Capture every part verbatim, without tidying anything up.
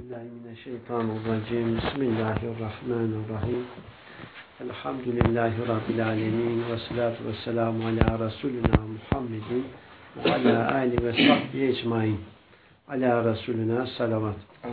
Euzubillahimineşşeytanirracim. Bismillahirrahmanirrahim. Elhamdülillahi Rabbil alemin. Ve salatu ve selamu ala Resulina Muhammedin ve ala alihi ve sahbihi ecmain. Ala Resulina salavat.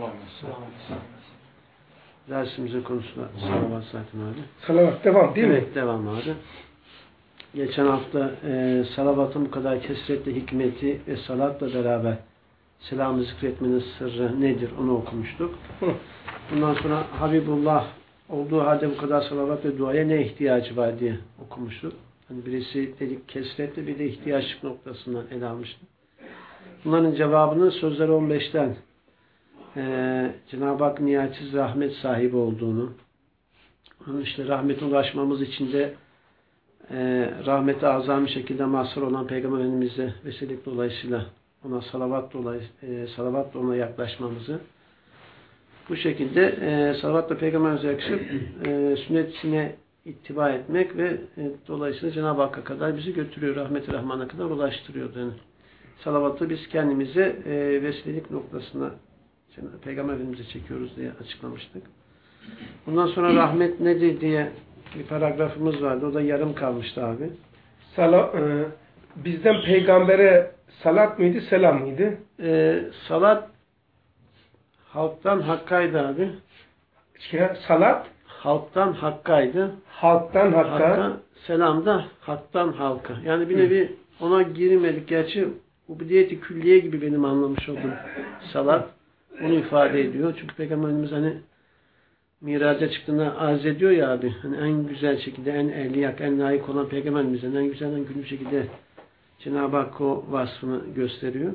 Dersimizin konusu salavat zaten abi. Salavat devam değil mi? Evet, devam abi. Geçen hafta e, salavatın bu kadar kesretli hikmeti ve salatla beraber selamı zikretmenin sırrı nedir onu okumuştuk. Bundan sonra Habibullah olduğu halde bu kadar salavat ve duaya ne ihtiyacı var diye okumuştuk. Hani birisi dedik kesretli, bir de ihtiyaçlık noktasından ele almıştık. Bunların cevabını sözleri on beşten e, Cenab-ı Hak nihayetsiz rahmet sahibi olduğunu, onun işte rahmete ulaşmamız için de e, rahmete azami şekilde mazhar olan Peygamber Efendimiz'e vesilelik dolayısıyla ona salavat dolayı e, salavatla ona yaklaşmamızı, bu şekilde e, salavatla Peygamberimize yakışıp e, sünnetine ittiba etmek ve e, dolayısıyla Cenab-ı Hakk'a kadar bizi götürüyor. Rahmet-i Rahman'a kadar ulaştırıyor. Yani salavatı biz kendimize e, vesilelik noktasına Peygamber Efendimiz'e çekiyoruz diye açıklamıştık. Bundan sonra rahmet nedir diye bir paragrafımız vardı. O da yarım kalmıştı abi. Sala, e, bizden peygambere salat mıydı, selam mıydı? E, salat halktan hakkaydı abi. Ya, salat halktan hakkaydı. Halktan hakka. Hakka, selam da haktan halka. Yani bir nevi ona girmedik. Gerçi ubudiyeti külliye gibi benim anlamış olduğum salat onu ifade ediyor. Çünkü Peygamberimiz hani miraca çıktığında arz ediyor ya abi. Hani en güzel şekilde, en ehliyak, en layık olan Peygamberimizden en güzel, en günlük şekilde Cenab-ı Hak o vasfını gösteriyor.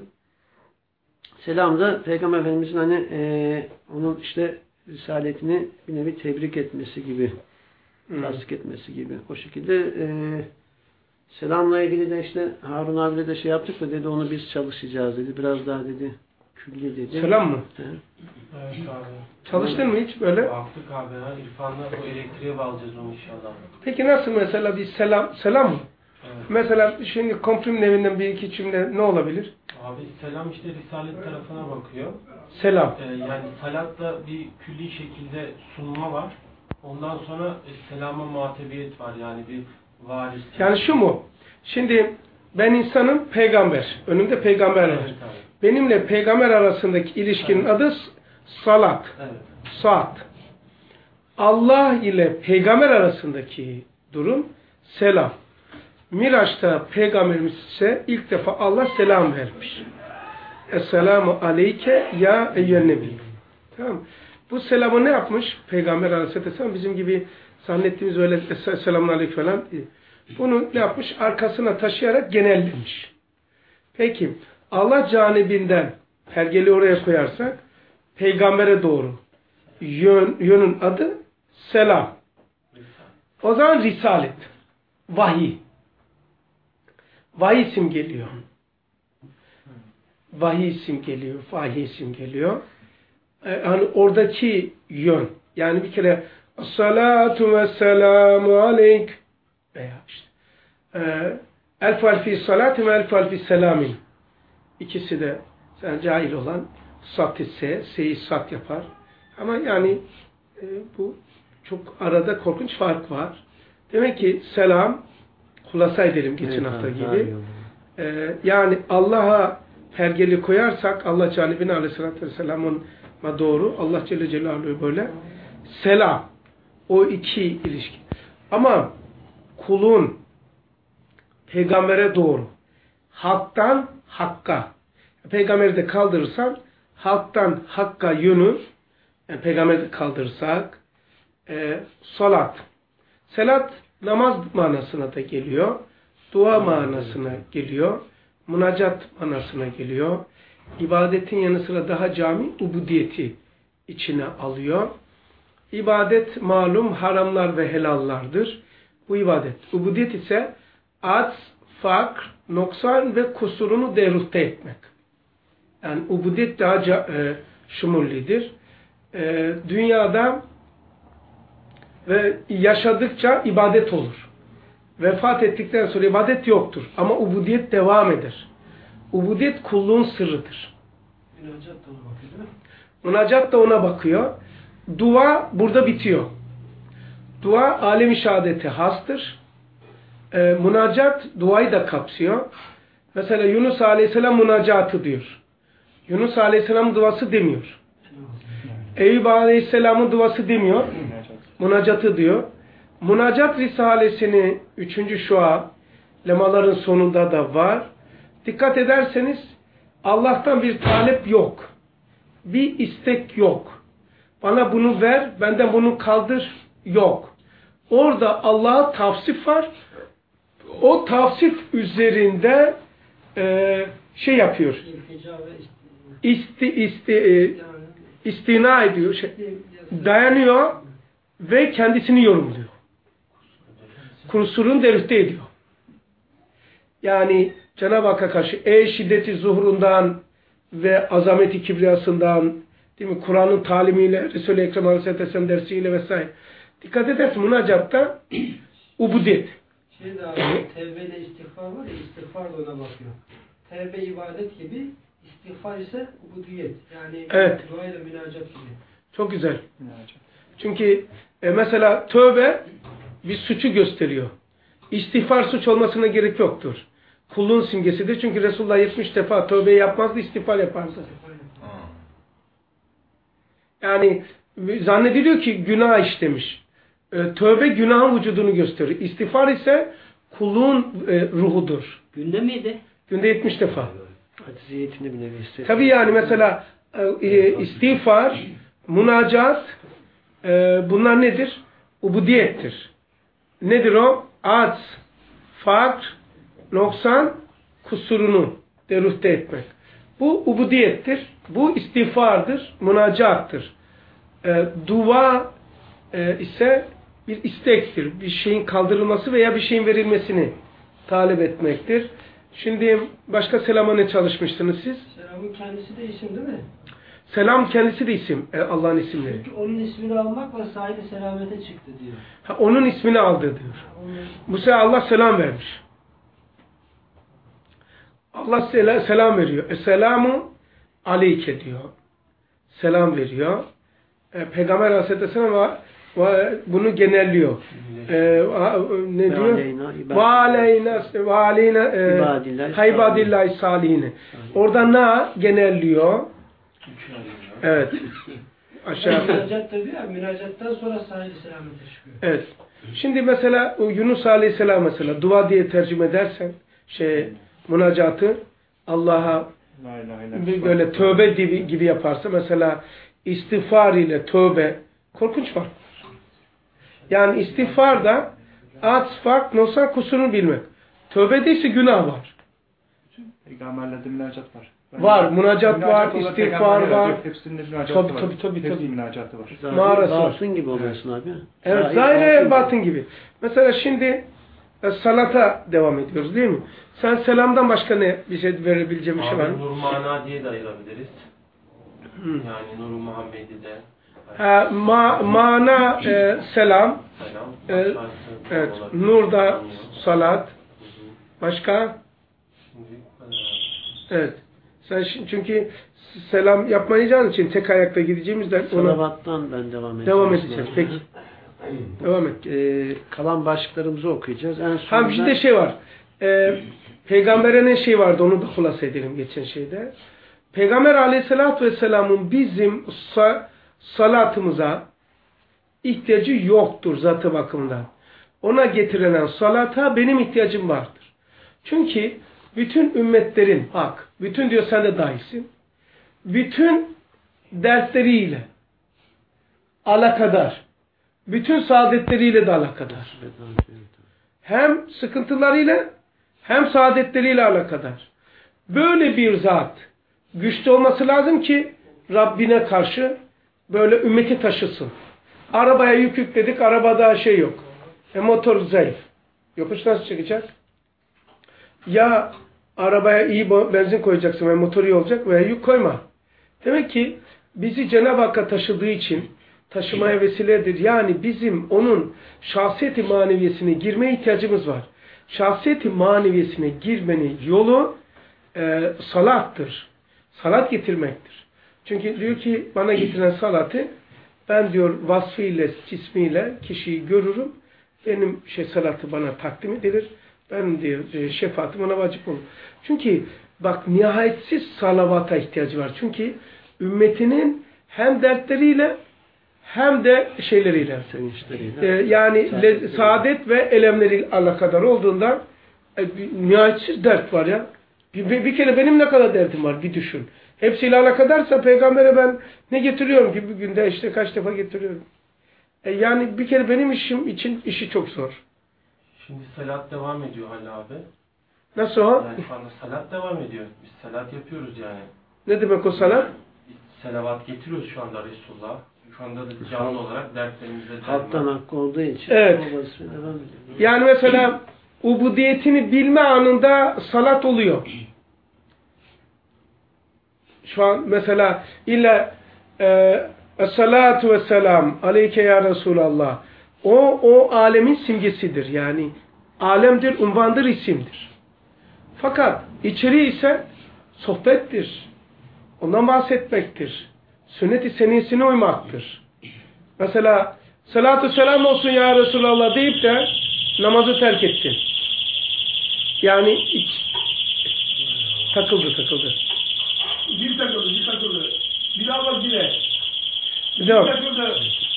Selam da Peygamber Efendimizin hani e, onun işte risaletini bir nevi tebrik etmesi gibi, hmm. tasdik etmesi gibi. O şekilde e, selamla ilgili de işte Harun abiyle de şey yaptık da dedi onu biz çalışacağız dedi. Biraz daha dedi külli dedi. Selam mı? He. Evet abi. Çalıştın mı hiç böyle? Baktık abi ha. İrfan'la bu elektriğe bağlayacağız onu inşallah. Peki nasıl mesela bir selam, selam mı? Evet. Mesela şimdi komşunun evinden bir iki cümle ne olabilir? Abi selam işte Risalet tarafına bakıyor. Selam. Ee, yani salatla bir külli şekilde sunma var. Ondan sonra e, selama muhatebiyet var. Yani bir varis. Yani şu mu? Şimdi ben insanım, peygamber. Önümde peygamber var. Evet, benimle peygamber arasındaki ilişkinin evet. adı salat. Evet. Saat. Allah ile peygamber arasındaki durum selam. Miraç'ta peygamberimiz ise ilk defa Allah selam vermiş. Esselamu aleyke ya eyyühen nebi. Tamam. Bu selamı ne yapmış? Peygamber aleyhisselam bizim gibi zannettiğimiz öyle selamun aleyke falan değil. Bunu ne yapmış? Arkasına taşıyarak genellemiş. Peki Allah canibinden pergeli oraya koyarsak peygambere doğru yön, yönün adı selam. O zaman risalet. Vahiy. Vahiy isim geliyor. Vahiy isim geliyor. Vahiy isim geliyor. Ee, hani oradaki yön. Yani bir kere salatu ve selamu aleyk veya işte elf alfi salati ve elf alfi selamin. İkisi de yani cahil olan sat ise seyi sat yapar. Ama yani e, bu çok arada korkunç fark var. Demek ki selam hulasa edelim geçen evet, hafta gibi. Ee, yani Allah'a pergeli koyarsak Allah canibine aleyhissalatü vesselamın doğru Allah Celle Celaluhu böyle selam. O iki ilişki. Ama kulun peygambere doğru halktan hakka peygamberi de kaldırırsan halktan hakka yönü yani peygamberi de kaldırırsak e, salat. Salat namaz manasına da geliyor. Dua manasına geliyor. Münacat manasına geliyor. İbadetin yanı sıra daha cami ubudiyeti içine alıyor. İbadet malum haramlar ve helallardır. Bu ibadet. Ubudiyet ise az, fakr, noksan ve kusurunu deruhte etmek. Yani ubudiyet daha e, şumullidir. E, dünyada ve yaşadıkça ibadet olur. Vefat ettikten sonra ibadet yoktur. Ama ubudiyet devam eder. Ubudiyet kulluğun sırrıdır. Münacat da ona bakıyor. Dua burada bitiyor. Dua alem-i şehadete hastır. E, münacat duayı da kapsıyor. Mesela Yunus Aleyhisselam münacatı diyor. Yunus Aleyhisselam duası demiyor. Eyüp Aleyhisselam'ın duası demiyor. Münacatı diyor. Münacat Risalesini üçüncü şua lemaların sonunda da var. Dikkat ederseniz Allah'tan bir talep yok. Bir istek yok. Bana bunu ver, benden bunu kaldır yok. Orada Allah'a tavsif var. O tavsif üzerinde e, şey yapıyor. İsti, isti, e, istina ediyor. Şey, dayanıyor ve kendisini yorumluyor. Kusurunu derüfte ediyor. Yani Cenab-ı Hakk'a karşı ey şiddeti zuhurundan ve azameti kibriyasından, değil mi? Kur'an'ın talimiyle, Resul-i Ekrem Aleyhisselam dersiyle vesaire. Dikkat edersin münacatta ubudiyet. Şey de abi, tevbe ile istiğfar var ya, istiğfar da ona bakıyor. Tevbe ibadet gibi, istiğfar ise ubudiyet. Yani evet. Dua ile münacat gibi. Çok güzel. Çünkü e, mesela tövbe bir suçu gösteriyor. İstiğfar suç olmasına gerek yoktur. Kulluğun simgesidir. Çünkü Resulullah yetmiş defa tövbe yapmazdı, istiğfar yapardı. Yani zannediliyor ki günah işlemiş. E, tövbe günahın vücudunu gösterir. İstiğfar ise kulluğun e, ruhudur. Günde miydi? Günde yetmiş defa. Acziyetini bile gösterir. Tabii yani mesela e, istiğfar, münacat e, bunlar nedir? Ubudiyettir. Nedir o? Acz, fakr, noksan, kusurunu derüfte etmek. Bu ubudiyettir. Bu istiğfardır, münacattır. E, dua e, ise bir istektir. Bir şeyin kaldırılması veya bir şeyin verilmesini talep etmektir. Şimdi başka selama ne çalışmıştınız siz? Selamın kendisi de isim değil mi? Selam kendisi de isim. E, Allah'ın isimleri. Çünkü onun ismini almakla sahibi selamete çıktı diyor. Ha, onun ismini aldı diyor. Onun... Bu sefer Allah selam vermiş. Allah sel selam veriyor. Esselamu aleyke diyor. Selam veriyor. E, Peygamber Aleyhisselam bunu genelliyor. E, ne diyor? Ve aleyna ve aleyna haybadillahi salihine. Orada na genelliyor. Evet. Aşağı. Münacat tabii ya. Münacattan sonra sahibi selamete çıkıyor. Evet. Şimdi mesela Yunus Aleyhisselam mesela dua diye tercüme edersen şey münacatı Allah'a böyle tövbe gibi, gibi yaparsa mesela istiğfar ile tövbe korkunç fark. Yani istiğfarda az fark noksan kusurunu bilmek. Tövbe ise günah var. Peygamberlerde münacat var. Ben var, münacat, münacat var, istiğfar var. Hepsinde münacat tabii, var. Tabii tabii tabii. Münacatı var. Mağarası var. Batın gibi oluyorsun abi. Evet, zahir batın gibi. Mesela şimdi e, salata devam ediyoruz değil mi? Sen selamdan başka ne bir şey verebileceğim bir şey var mı? Nur mana diye de ayırabiliriz. Hmm. Yani Nur-u Muhammed'i de. Ha, ma, mana e, selam. Selam. E, evet. Nur da salat. Başka? Evet. Sen çünkü selam yapmayacağın için tek ayakta gideceğimizden salavattan ben devam edeceğim. Devam edeceğiz. Peki. Devam et. Ee, kalan başlıklarımızı okuyacağız. En sonunda... Ha bir de şey var. Ee, Peygamber'e ne şey vardı onu da hulasa edelim geçen şeyde. Peygamber Aleyhisselatü Vesselam'ın bizim sa salatımıza ihtiyacı yoktur zatı bakımından. Ona getirilen salata benim ihtiyacım vardır. Çünkü bütün ümmetlerin, bak, bütün diyor sen de dahilsin, bütün dertleriyle alakadar, bütün saadetleriyle de alakadar. Hem sıkıntılarıyla hem saadetleriyle alakadar. Böyle bir zat güçlü olması lazım ki Rabbine karşı böyle ümmeti taşısın. Arabaya yük yükledik, arabada şey yok. E motor zayıf. Yokuş nasıl çıkacak? Ya arabaya iyi benzin koyacaksın ve motor iyi olacak veya yük koyma. Demek ki bizi Cenab-ı Hakk'a taşıdığı için taşımaya vesiledir. Yani bizim onun şahsiyeti maneviyesine girmeye ihtiyacımız var. Şahsiyeti maneviyesine girmenin yolu e, salattır. Salat getirmektir. Çünkü diyor ki bana getiren salatı ben diyor vasfıyla, cismiyle kişiyi görürüm. Benim şey salatı bana takdim edilir. Ben diyor şefaatim ona vacip olur. Çünkü bak nihayetsiz salavata ihtiyacı var. Çünkü ümmetinin hem dertleriyle hem de şeyleriyle, sevinçleriyle, e, yani saadet, saadet ve elemleri alakadar olduğundan e, nihayetsiz dert var ya. Bir, bir, bir kere benim ne kadar derdim var bir düşün. Hepsiyle alakadarsa peygambere ben ne getiriyorum ki bir günde işte kaç defa getiriyorum. E, yani bir kere benim işim için işi çok zor. Şimdi salat devam ediyor hala abi. Nasıl o? Yani şu anda salat devam ediyor. Biz salat yapıyoruz yani. Ne demek o salat? Biz selavat getiriyoruz şu anda Resulullah'a. Şu anda da canlı olarak dertlerimizde halktan hakkı olduğu için. Evet. Yani mesela ubudiyetini bilme anında salat oluyor. Şu an mesela illa es-salatu vesselam aleyke ya Resulallah. O, o alemin simgesidir. Yani alemdir, unvandır, isimdir. Fakat içeriği ise sohbettir. Ondan bahsetmektir. Sünnet-i seniyesine uymaktır. Mesela salatu selam olsun ya Resulallah deyip de namazı terk etti. Yani iç, takıldı takıldı. Bir takıldı, bir takıldı. Bir daha bak yine. Bir daha takıldı.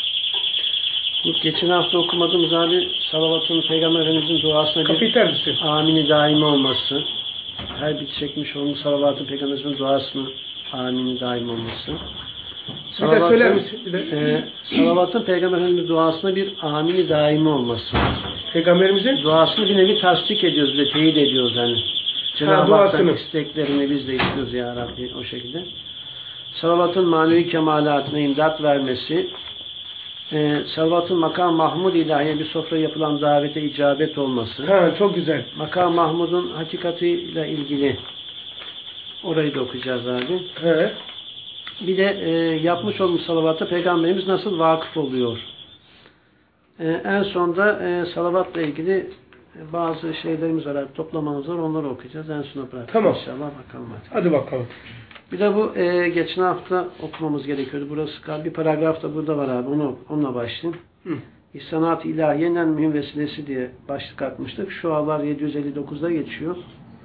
Bu geçen hafta okumadığımız abi salavatın Peygamber Efendimiz'in duasına bir amini daimi olması. Her bir çekmiş olduğumuz salavatın Peygamberimizin duasına amini daimi olması. Bir de söyler misin? Bir de. E, salavatın Peygamber Efendimiz'in duasına bir amini daimi olması. Peygamberimizin duasını bir nevi tasdik ediyoruz ve teyit ediyoruz yani. Cenab-ı Hak'tan isteklerini biz de istiyoruz ya Rabbi o şekilde. Salavatın manevi kemalatına imdat vermesi, e, salavatın makam Mahmud ilahiye bir sofra yapılan davete icabet olması. Ha, çok güzel. Makam Mahmud'un hakikatiyle ilgili orayı da okuyacağız abi. Evet. Bir de e, yapmış olduğumuz salavata Peygamberimiz nasıl vakıf oluyor? E, en sonda e, salavatla ilgili bazı şeylerimiz var, toplamamız var, onları okuyacağız. En sona bırakacağız. Tamam. İnşallah bakalım hadi. Hadi bakalım. Bir de bu e, geçen hafta okumamız gerekiyordu. Burası bir paragraf da burada var abi. Onu, onunla başlayayım. Hı. İhsanat-ı ilahiyenin en mühim vesilesi diye başlık atmıştık. Şu anlar yedi yüz elli dokuzda geçiyor.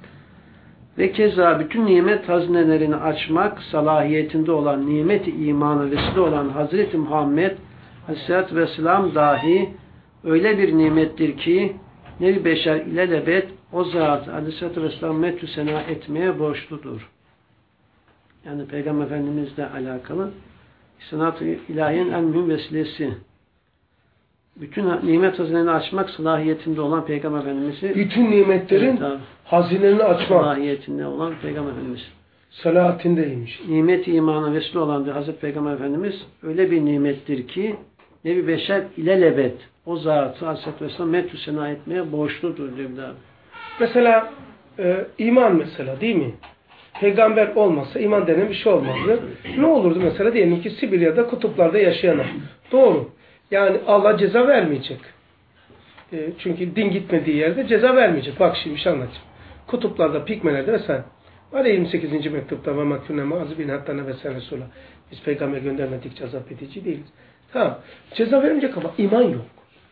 Ve keza bütün nimet hazinelerini açmak salahiyetinde olan nimet-i imanı vesile olan Hazreti Muhammed Aleyhisselatü Vesselam dahi öyle bir nimettir ki nevi beşer ilelebet o zat Aleyhisselatü Vesselam metü sena etmeye borçludur. Yani Peygamber Efendimizle alakalı İhsanat-ı ilahiyenin en mühim vesilesi. Bütün nimet hazinelerini açmak salahiyetinde olan Peygamber Efendimiz'i bütün nimetlerin evet, hazinelerini açmak salahiyetinde olan Peygamber Efendimiz. Salahatindeymiş. Nimet-i imana vesile olan Hazreti Peygamber Efendimiz öyle bir nimettir ki nevi beşer ilelebet o zatı Aleyhisselatü Vesselam metü sena etmeye borçludur diyor bir daha. Mesela e, iman mesela değil mi? Peygamber olmasa iman denen bir şey olmazdı. Ne olurdu mesela diyelim ki Sibirya'da kutuplarda yaşayanlar. Doğru. Yani Allah ceza vermeyecek. E, çünkü din gitmediği yerde ceza vermeyecek. Bak şimdi bir şey anlatayım. Kutuplarda, Pikmelerde mesela var ya yirmi sekizinci mektupta ve makfune maazibin hatta nefesen Resul'a. Biz peygamber göndermedikçe azap edici değiliz. Tamam. Ceza vermeyecek ama iman yok.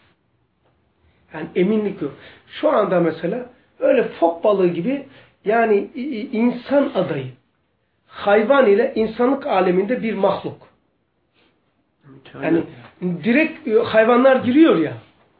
Yani eminlik yok. Şu anda mesela öyle fok balığı gibi yani insan adayı hayvan ile insanlık aleminde bir mahluk. Yani direkt hayvanlar giriyor ya.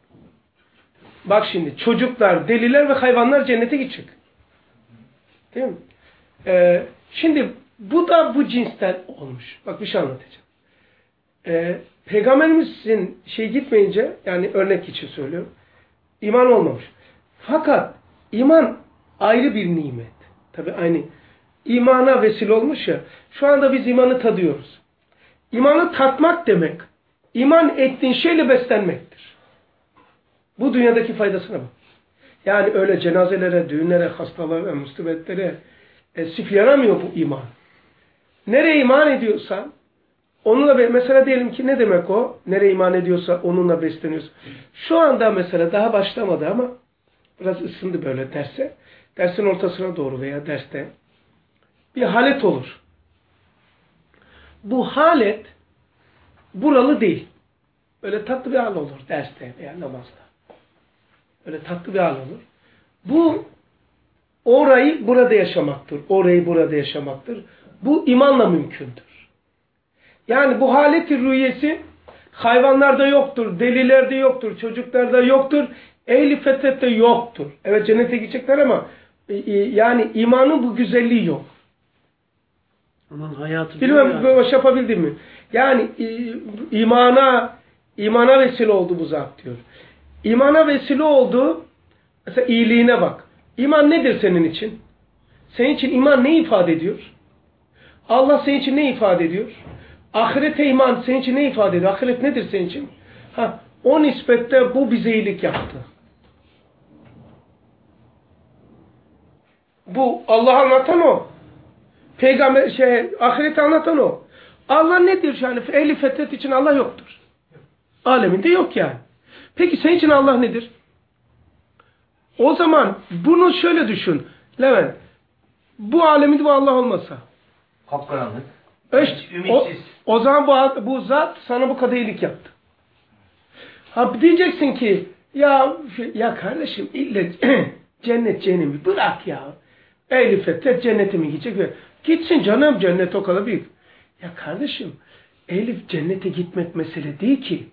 Bak şimdi çocuklar, deliler ve hayvanlar cennete gidecek. Değil mi? Ee, şimdi bu da bu cinsten olmuş. Bak bir şey anlatacağım. Ee, Peygamberimizin şey gitmeyince yani örnek için söylüyorum. İman olmamış. Fakat iman ayrı bir nimet. Tabi aynı imana vesile olmuş ya. Şu anda biz imanı tadıyoruz. İmanı tatmak demek, iman ettiğin şeyle beslenmektir. Bu dünyadaki faydasına bak. Yani öyle cenazelere, düğünlere, hastalara, musibetlere e, sif yaramıyor bu iman. Nereye iman ediyorsan, onunla mesela diyelim ki ne demek o? Nereye iman ediyorsa onunla besleniyorsun. Şu anda mesela daha başlamadı ama biraz ısındı böyle derse. Dersin ortasına doğru veya derste bir halet olur. Bu halet buralı değil. Böyle tatlı bir hal olur derste veya namazda. Böyle tatlı bir hal olur. Bu orayı burada yaşamaktır. Orayı burada yaşamaktır. Bu imanla mümkündür. Yani bu haleti rüyesi hayvanlarda yoktur, delilerde yoktur, çocuklarda yoktur, ehli fetrette yoktur. Evet cennete gidecekler ama yani imanın bu güzelliği yok. Onun hayatı bilmem böyle baş yapabildim mi? Yani imana imana vesile oldu bu zat diyor. İmana vesile oldu. Mesela iyiliğine bak. İman nedir senin için? Senin için iman ne ifade ediyor? Allah senin için ne ifade ediyor? Ahirete iman senin için ne ifade ediyor? Ahiret nedir senin için? Ha, o nispette bu bize iyilik yaptı. Bu Allah'ı anlatan o. Peygamber şey ahireti anlatan o. Allah nedir yani? Ehli fetret için Allah yoktur. Aleminde yok yani. Peki senin için Allah nedir? O zaman bunu şöyle düşün. Levent. Bu aleminde bu Allah olmasa. Kapkaranlık. İşte, o, o zaman bu, bu zat sana bu kadar iyilik yaptı. Ha diyeceksin ki ya ya kardeşim ille cennet cehennemi bırak ya. Ehli fetret cennete mi gidecek? Gitsin canım cennet o kadar büyük. Ya kardeşim Elif cennete gitmek mesele değil ki.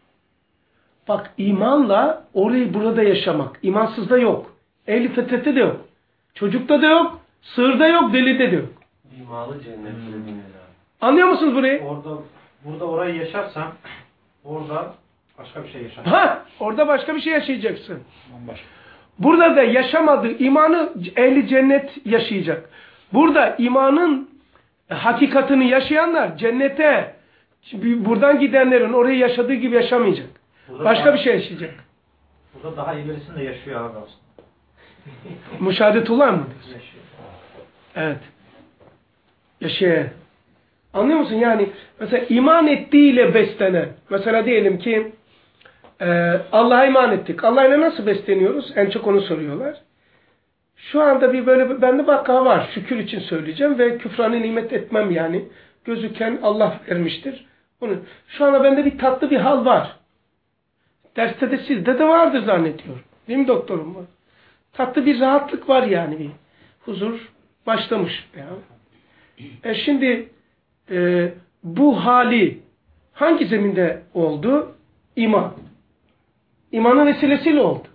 Bak imanla orayı burada yaşamak. İmansızda yok. Ehli fetrette de yok. Çocukta da yok. Sığırda yok. Delide de yok. İmalı cennet. Anlıyor musunuz burayı? Orada, burada orayı yaşarsan orada başka bir şey yaşar. Ha, orada başka bir şey yaşayacaksın. Burada da yaşamadığı imanı ehli cennet yaşayacak. Burada imanın hakikatini yaşayanlar cennete buradan gidenlerin orayı yaşadığı gibi yaşamayacak. Burada başka daha, bir şey yaşayacak. Burada daha ilerisinde yaşıyor abi aslında. Müşahadetullah mı? Yaşıyor. Evet. Yaşıyor. Anlıyor musun? Yani mesela iman ettiğiyle beslenen. Mesela diyelim ki e, Allah'a iman ettik. Allah'la nasıl besleniyoruz? En çok onu soruyorlar. Şu anda bir böyle bende vaka var. Şükür için söyleyeceğim ve küfranı nimet etmem yani. Gözüken Allah vermiştir. Bunu. Şu anda bende bir tatlı bir hal var. Derste de sizde de vardır zannediyorum. Değil mi doktorum? Var. Tatlı bir rahatlık var yani. Bir huzur başlamış. Ya. E şimdi e, bu hali hangi zeminde oldu? İman. İmanın vesilesiyle oldu.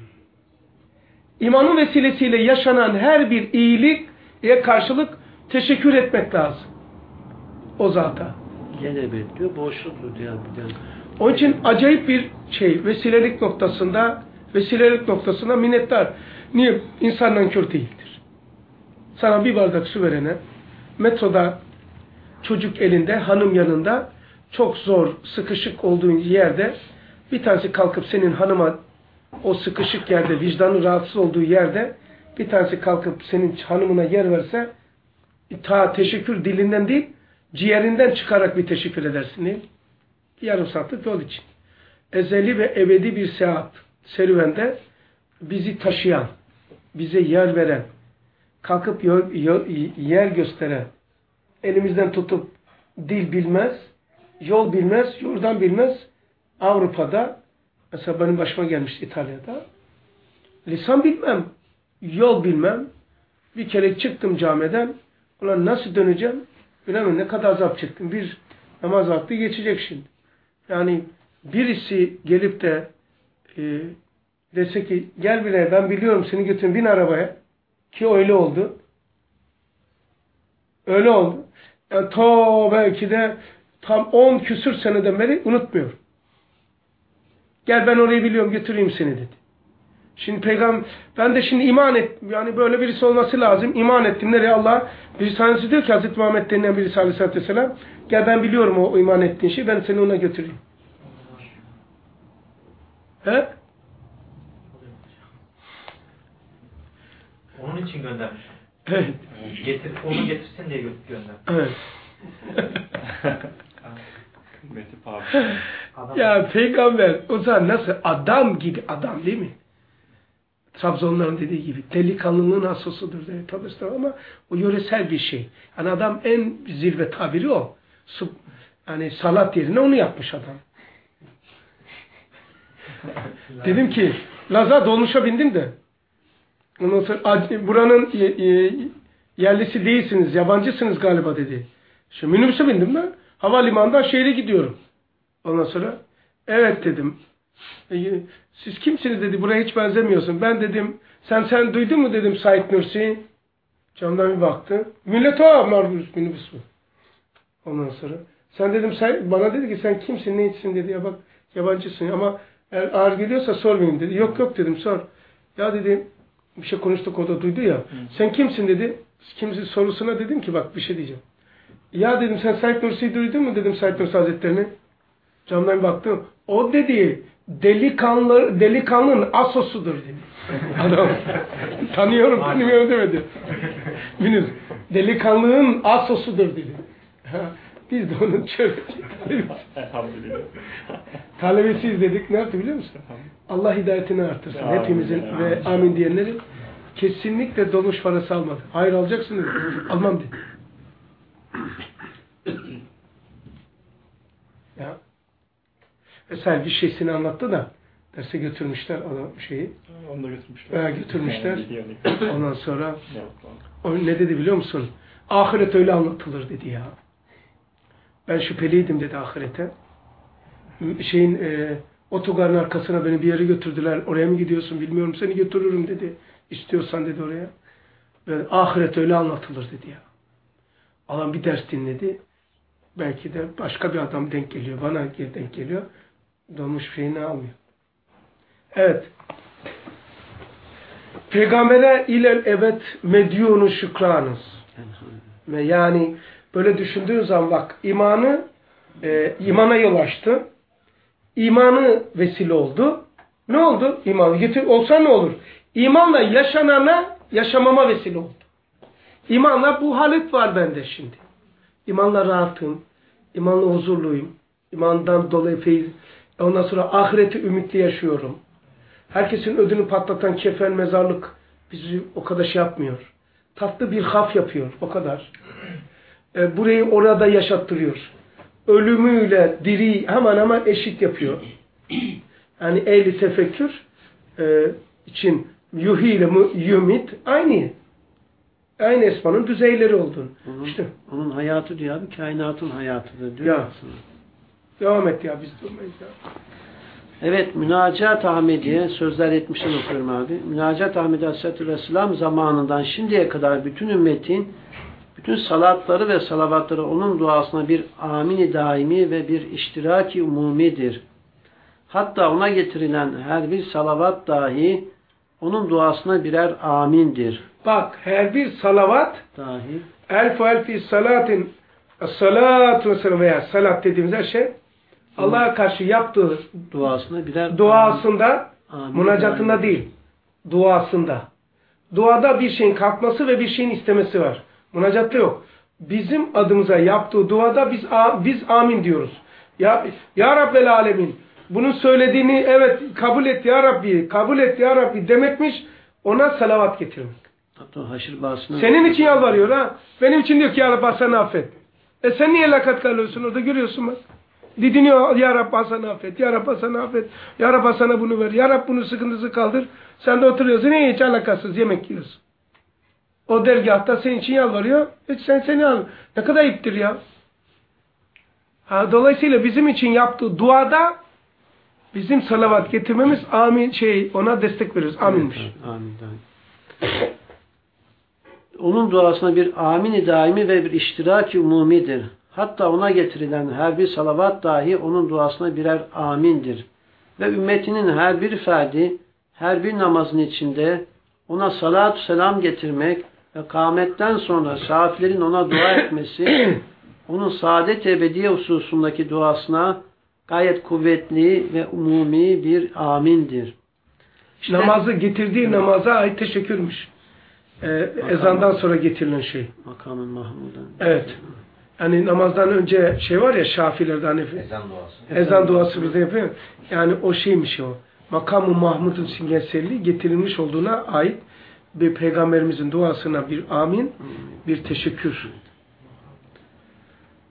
İmanın vesilesiyle yaşanan her bir iyiliğe karşılık teşekkür etmek lazım. O zata. Gene bekliyor. Boşluktur diyor. Onun için acayip bir şey. Vesilelik noktasında vesilelik noktasında minnettar. Niye? İnsan nankör değildir. Sana bir bardak su verene metroda çocuk elinde, hanım yanında çok zor, sıkışık olduğun yerde bir tanesi kalkıp senin hanıma o sıkışık yerde, vicdanı rahatsız olduğu yerde bir tanesi kalkıp senin hanımına yer verse ta teşekkür dilinden değil, ciğerinden çıkarak bir teşekkür edersin değil mi? Yarım saatlik yol için. Ezeli ve ebedi bir seyahat, serüvende bizi taşıyan, bize yer veren, kalkıp yol, yol, yer gösteren, elimizden tutup dil bilmez, yol bilmez, yoldan bilmez. Avrupa'da, mesela benim başıma gelmişti İtalya'da, lisan bilmem, yol bilmem, bir kere çıktım camiden, ulan nasıl döneceğim, bilemem ne kadar azap çektim, bir namaz vakti geçecek şimdi. Yani birisi gelip de e, dese ki gel bile ben biliyorum seni götürün bin arabaya, ki öyle oldu. Öyle oldu. Yani ta belki de tam on küsür seneden beri unutmuyorum. Gel ben orayı biliyorum götüreyim seni dedi. Şimdi peygamber ben de şimdi iman ettim. Yani böyle birisi olması lazım. İman ettim. Nereye Allah? Bir tanesi diyor ki Hazreti Muhammed denilen birisi aleyhissalatü vesselam gel ben biliyorum o, o iman ettiğin şeyi ben seni ona götüreyim. He? Onun için göndermiş. Evet. Getir, onu getirsin diye gö göndermiş. Evet. Metip abi. Ya peygamber o zaman nasıl adam gibi adam değil mi? Trabzonların dediği gibi delikanlılığın asasıdır diye tabi ama o yöresel bir şey. Yani adam en zirve tabiri o. yani salat yerine onu yapmış adam. Dedim ki Laza dolmuşa bindim de. Ondan sonra buranın yerlisi değilsiniz, yabancısınız galiba dedi. Şimdi minibüse bindim ben. Havalimanından şehre gidiyorum. Ondan sonra evet dedim. E, siz kimsiniz dedi, buraya hiç benzemiyorsun. Ben dedim, sen sen duydun mu dedim Said Nursi. Camdan bir baktı. Millet o minibüs, minibüs bu. Ondan sonra sen dedim, sen, bana dedi ki sen kimsin, ne içsin dedi. Ya bak yabancısın ama eğer ağır geliyorsa sormayayım dedi. Yok yok dedim, sor. Ya dedim, bir şey konuştuk, o da duydu ya. Hı. Sen kimsin dedi. Kimsin sorusuna dedim ki bak bir şey diyeceğim. Ya dedim, sen Said Nursi'yi duydun mu dedim, Said Nursi Hazretleri'ni. Camdan baktım. O dedi delikanlı, delikanlının asosudur dedi. Adam tanıyorum tanımıyorum demedi. Minüz delikanlının asosudur dedi. Biz de onun talebesiyiz dedik. Ne yaptı biliyor musun? Allah hidayetini artırsın. Ya, hepimizin ya, ve ya. Amin diyenleri kesinlikle dolmuş parası almadı. Hayır alacaksın dedi. Almam dedi. Ya. Mesela bir şeysini anlattı da derse götürmüşler adam şeyi. Onu da götürmüşler. E, götürmüşler. Ondan sonra o ne dedi biliyor musun? Ahiret öyle anlatılır dedi ya. Ben şüpheliydim dedi ahirete. Şeyin e, otogarın arkasına beni bir yere götürdüler. Oraya mı gidiyorsun bilmiyorum, seni götürürüm dedi. İstiyorsan dedi oraya. Ve ahiret öyle anlatılır dedi ya. Adam bir ders dinledi. Belki de başka bir adam denk geliyor. Bana denk geliyor. Dolmuş şeyini almıyor. Evet. Peygambere ilel evet medyunu şükranız. Ve yani böyle düşündüğün zaman bak imanı e, imana yol açtı. İmanı vesile oldu. Ne oldu? İmanı getir olsa ne olur? İmanla yaşanana yaşamama vesile oldu. İmanla bu halet var bende şimdi. İmanla rahatım. İmanla huzurluyum. İmandan dolayı feyiz. Ondan sonra ahireti ümitli yaşıyorum. Herkesin ödünü patlatan kefen, mezarlık bizi o kadar şey yapmıyor. Tatlı bir haf yapıyor. O kadar. E, burayı orada yaşattırıyor. Ölümüyle diri hemen hemen eşit yapıyor. Yani ehli tefekkür e, için yuhi ile yumit aynı. Aynı esmanın düzeyleri olduğunu. Onun, işte. onun hayatı diyor abi, kainatın hayatıdır diyor. Ya. Devam et ya, biz durmayız ya. Evet, Münacat Ahmediye sözler yetmişten okuyorum abi. Münacat Ahmediye Aleyhisselatü Vesselam zamanından şimdiye kadar bütün ümmetin bütün salatları ve salavatları onun duasına bir amin-i daimi ve bir iştiraki umumidir. Hatta ona getirilen her bir salavat dahi onun duasına birer amindir. Bak, her bir salavat dahi elf elfi salatin salatu vesselam veya salat dediğimiz her şey Allah'a karşı yaptığı duasına birer duasında, amin, münacatında amin. Değil, duasında. Duada bir şeyin kalkması ve bir şeyin istemesi var. Münacatta yok. Bizim adımıza yaptığı duada biz biz amin diyoruz. Ya ya Rabbel Alemin, bunun söylediğini evet kabul et ya Rabbi, kabul et ya Rabbi demekmiş, ona salavat getirmek. Hatta haşr bahsine senin için yalvarıyor ha. Benim için diyor ki ya Rabbi sana affet. E sen niye lakat kalıyorsun orada, görüyorsun bak. Didiniyor ya Rabbi sana affet, ya Rabbi sana affet, ya Rabbi sana bunu ver, ya Rabbi bunun sıkıntısı kaldır. Sen de oturuyorsun hiç alakasız yemek yiyorsun. O dergahta senin için yalvarıyor. Hiç sen seni al. Ne kadar iptir ya. Ha, dolayısıyla bizim için yaptığı duada bizim salavat getirmemiz amin şey ona destek veririz. Aminmiş. Evet, amin. Onun duasına bir amin-i daimi ve bir iştiraki umumidir. Hatta ona getirilen her bir salavat dahi onun duasına birer amindir. Ve ümmetinin her bir ferdi, her bir namazın içinde ona salatü selam getirmek ve kâmetten sonra şafilerin ona dua etmesi, onun saadet ebediye hususundaki duasına gayet kuvvetli ve umumi bir amindir. İşte, namazı getirdiği namaza ait teşekkürmüş. Ee, ezandan sonra getirilen şey. Makamın Mahmud'dan. Evet. Yani namazdan önce şey var ya Şafilerde hani ezan duası. Ezan duası bizde yapıyor. Yani o şeymiş o. Makam-ı Mahmud'un simgeselliği getirilmiş olduğuna ait bir peygamberimizin duasına bir amin, bir teşekkür.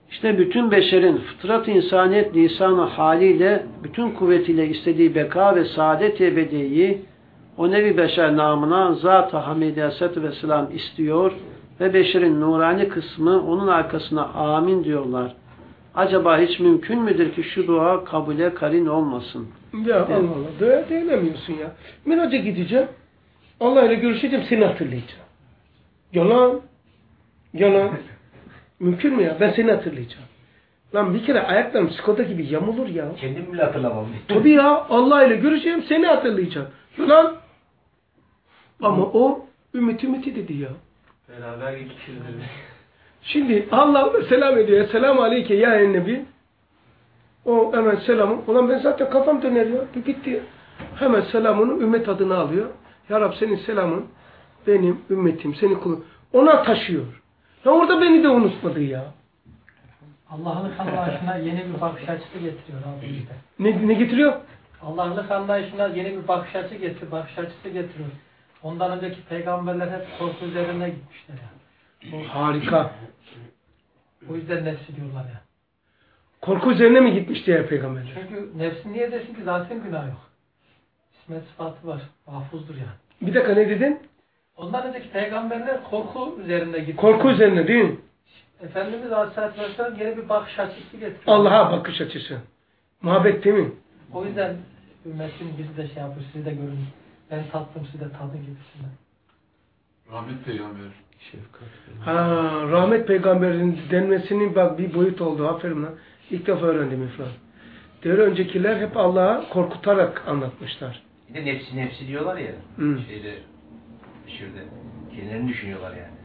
İşte bütün beşerin fıtrat insaniyet lisanı haliyle bütün kuvvetiyle istediği beka ve saadet ebediyeyi o nevi beşer namına Zat-ı Hamidi Aleyhisselatü Vesselam istiyor ve beşerin nurani kısmı onun arkasına amin diyorlar. Acaba hiç mümkün müdür ki şu dua kabule karin olmasın? Ya Allah Allah. Dua değinemiyorsun ya. Miraca gideceğim. Allah ile görüşeceğim. Seni hatırlayacağım. Yalan. Yalan. Mümkün mü ya? Ben seni hatırlayacağım. Lan bir kere ayaklarım Skoda gibi yamulur ya. Kendim bile hatırlamam. Tabii ya. Allah ile görüşeceğim. Seni hatırlayacağım. Yalan. Ama o ümit ümiti dedi ya. Beraber gitmişiz dedi. Şimdi Allah selam ediyor. Selamun aleyke ya ennebi. O hemen selamı. Ulan ben zaten kafam döner ya. Bir gitti. Hemen selamını ümmet adına alıyor. Ya Rab senin selamın benim ümmetim, senin kulun. Ona taşıyor. Ya orada beni de unutmadı ya. Allah'lık anlayışına yeni bir bakış açısı getiriyor abi işte. Ne, ne getiriyor? Allah'lık anlayışına yeni bir bakış açısı getiriyor, bakış açısı getiriyor. Ondan önceki peygamberler hep korku üzerine gitmişler yani. O, Harika. o yüzden nefsi diyorlar ya. Korku üzerine mi gitmiş diğer peygamberler? Çünkü nefsin niye desin ki zaten günah yok. İsmet sıfatı var. Mahfuzdur yani. Bir dakika ne dedin? Ondan önceki peygamberler korku üzerine gitti. Korku üzerine değil mi? Efendimiz Aleyhisselatü Vesselam yeni bir bakış açısı getiriyor. Allah'a bakış açısı. Muhabbet değil mi? O yüzden ümmetin bizi de şey yapıyor, siz de görün. Ben tattım, siz de tadın gibisinden. Rahmet peygamber. Şefkat. Ha, rahmet peygamberin denmesinin bak bir boyut oldu. Aferin lan. İlk defa öğrendim İfran. Diğer öncekiler hep Allah'a korkutarak anlatmışlar. Bir de nefsi nefsi diyorlar ya. Hı. Şeyde, şurada. Kendilerini düşünüyorlar yani.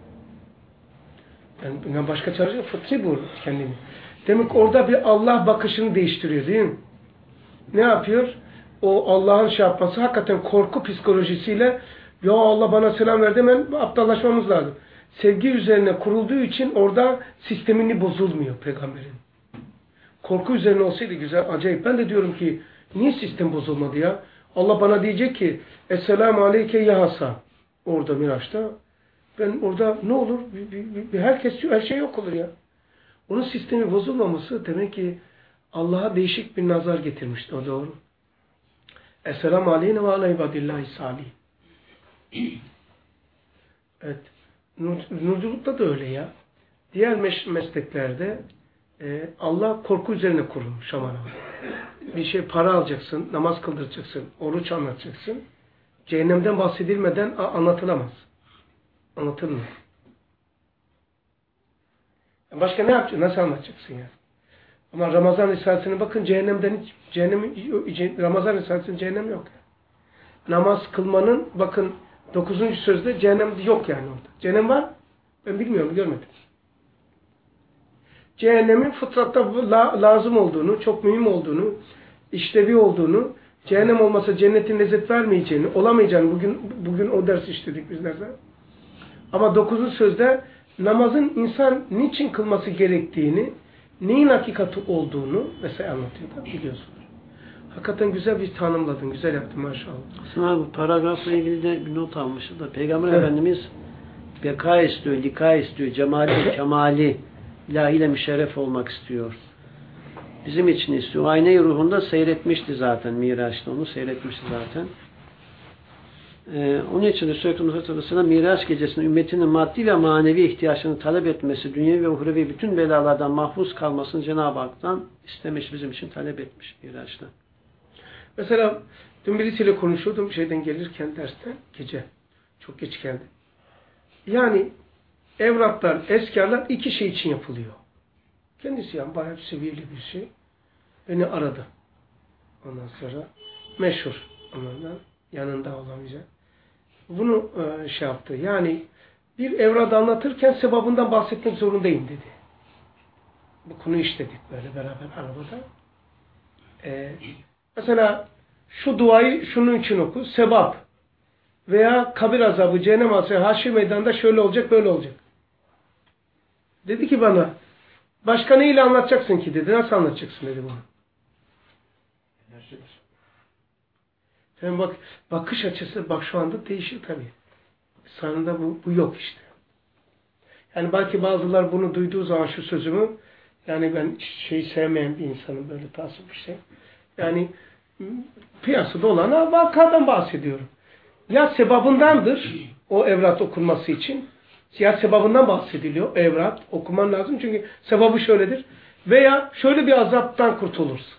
Yani ben başka çalışıyor. Fıtri bu kendini. Demek orada bir Allah bakışını değiştiriyor değil mi? Ne yapıyor? O Allah'ın şey yapması hakikaten korku psikolojisiyle ya Allah bana selam verdi hemen aptallaşmamız lazım. Sevgi üzerine kurulduğu için orada sistemini bozulmuyor peygamberin. Korku üzerine olsaydı güzel, acayip. Ben de diyorum ki niye sistem bozulmadı ya? Allah bana diyecek ki Esselamu aleyke ya Hasan. Orada Miraç'ta. Ben orada ne olur? Bir, bir, bir, herkes her şey yok olur ya. Onun sistemi bozulmaması demek ki Allah'a değişik bir nazar getirmişti. O doğru. Esselamu aleyne ve ala ibadillahi salih. Evet. Nur, nurculukta da öyle ya. Diğer mesleklerde e, Allah korku üzerine kurulmuş aman aman. Bir şey para alacaksın, namaz kıldıracaksın, oruç anlatacaksın. Cehennemden bahsedilmeden anlatılamaz. Anlatılmıyor. Başka ne yapacaksın? Nasıl anlatacaksın ya? Ama Ramazan Risalesi'ne bakın cehennemden hiç cehennem, Ramazan Risalesi'nin cehennem yok. Namaz kılmanın bakın dokuzuncu sözde cehennem yok yani orada. Cehennem var. Ben bilmiyorum, görmedim. Cehennemin fıtratta la, lazım olduğunu, çok mühim olduğunu, işlevi olduğunu, cehennem olmasa cennetin lezzet vermeyeceğini, olamayacağını bugün bugün o ders işledik bizlerden. Ama dokuzuncu sözde namazın insan niçin kılması gerektiğini, neyin hakikati olduğunu mesela anlatıyor da biliyorsunuz. Hakikaten güzel bir tanımladın, güzel yaptın maşallah. Aslında bu paragrafla ilgili de bir not almışız da Peygamber evet. Efendimiz beka istiyor, lika istiyor, cemali, kemali ilahiyle müşerref olmak istiyor. Bizim için istiyor. Ayne-i ruhunda seyretmişti zaten Miraç'ta, onu seyretmişti zaten. Ee, onun için de sürekli Muhtemelen Miraç gecesinde ümmetinin maddi ve manevi ihtiyaçlarını talep etmesi, dünya ve uhrevi bütün belalardan mahfuz kalmasını Cenab-ı Hak'tan istemiş, bizim için talep etmiş Miraç'ta. Mesela dün birisiyle konuşuyordum şeyden gelirken dersten gece. Çok geç geldi. Yani evraklar, eskarlar iki şey için yapılıyor. Kendisi yani bayağı seviyeli bir şey. Beni aradı. Ondan sonra meşhur onlardan yanında olan bize. Bunu e, şey yaptı. Yani bir evrada anlatırken sebabından bahsetmek zorundayım dedi. Bu konuyu işledik böyle beraber arabada. E, mesela şu duayı şunun için oku. Sebap veya kabir azabı, cehennem azabı, haşir meydanda şöyle olacak, böyle olacak. Dedi ki bana başka neyle anlatacaksın ki dedi. Nasıl anlatacaksın dedi bunu. Yani bak, bakış açısı bak şu anda değişir tabii. Sanında bu, bu yok işte. Yani belki bazılar bunu duyduğu zaman şu sözümü Yani ben şey sevmeyen bir insanım, böyle tasvip bir şey. Yani piyasada olan vakadan bahsediyorum. Ya sebabındandır o evrat okunması için. Ya sebabından bahsediliyor. Evrat okuman lazım çünkü sebabı şöyledir. Veya şöyle bir azaptan kurtulursun.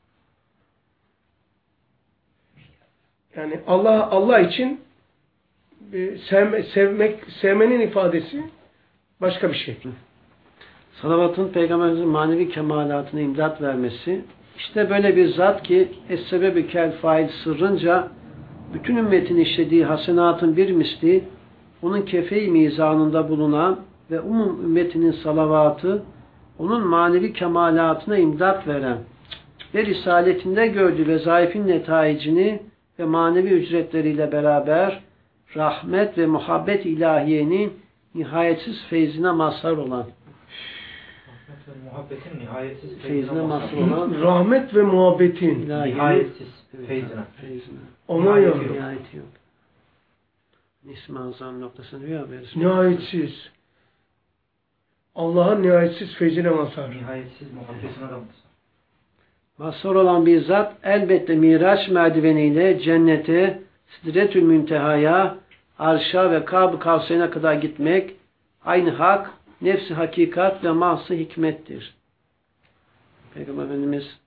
Yani Allah Allah için sevme, sevmek, sevmenin ifadesi başka bir şey. Salavatın Peygamberimizin manevi kemalatına imdat vermesi, işte böyle bir zat ki es-sebebi kel fail sırrınca bütün ümmetin işlediği hasenatın bir misli onun kefe-i mizanında bulunan ve umum ümmetinin salavatı onun manevi kemalatına imdat veren ve risaletinde gördüğü vezaifin netaicini ve manevi ücretleriyle beraber rahmet ve muhabbet ilahiyenin nihayetsiz feyzine mazhar olan muhabbetin nihayetsiz feyzine mazhar olan rahmet ve muhabbetin nihayetsiz feyzine. Aman ya. Nihayeti yok. İsmi azam noktasını bir haberiz. Nihayetsiz. Allah'ın nihayetsiz feyzine mazhar. Nihayetsiz muhabbetine de mazhar. Mazhar olan bir zat elbette Miraç merdiveniyle cennete, Sidretül Münteha'ya, Arş'a ve Kâb-ı Kavseyn'e kadar gitmek aynı hak, nefsi hakikat ve mahsı hikmettir. Peygamber Efendimiz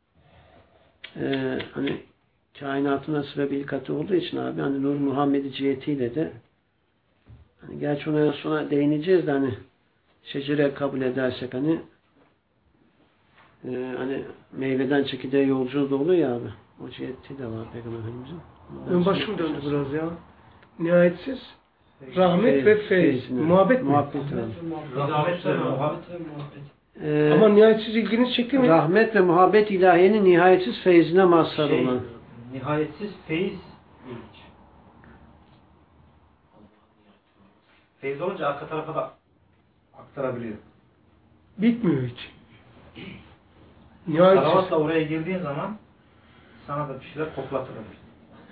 e, hani kainatın asıl ve bilkati olduğu için abi hani Nur Muhammed'i cihetiyle de hani gerçi ona sonra değineceğiz de hani şecere kabul edersek hani e, hani meyveden çekirdeğe yolculuğu da oluyor ya abi. O ciheti de var Peygamber Efendimiz'in. Ben başım döndü biraz ya. Nihayetsiz rahmet ve feyz. Muhabbet mi? Muhabbet. Rahmet ve muhabbet. Ee, Ama nihayetsiz ilginiz çekti mi? Rahmet ve muhabbet ilahiyenin nihayetsiz feyzine mazhar Şey, olan. Nihayetsiz feyiz ilginç. Feyiz olunca arka tarafa da aktarabiliyor. Bitmiyor hiç. Nihayetsiz. Salavatla oraya girdiğin zaman sana da bir şeyler koklatılır.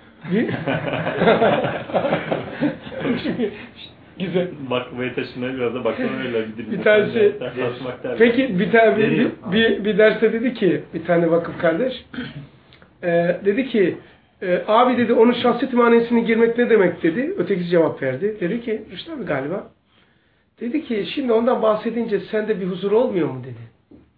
Güzel. Bakmaya taşınıyor biraz da bakalım öyle bir Bir tane şey. Peki bir tane bir, bir, bir, bir derste dedi ki bir tane vakıf kardeş e, dedi ki e, abi dedi onun şahsiyet manesine girmek ne demek dedi. Ötekisi cevap verdi. Dedi ki Rüştü abi galiba. Dedi ki şimdi ondan bahsedince sende bir huzur olmuyor mu dedi.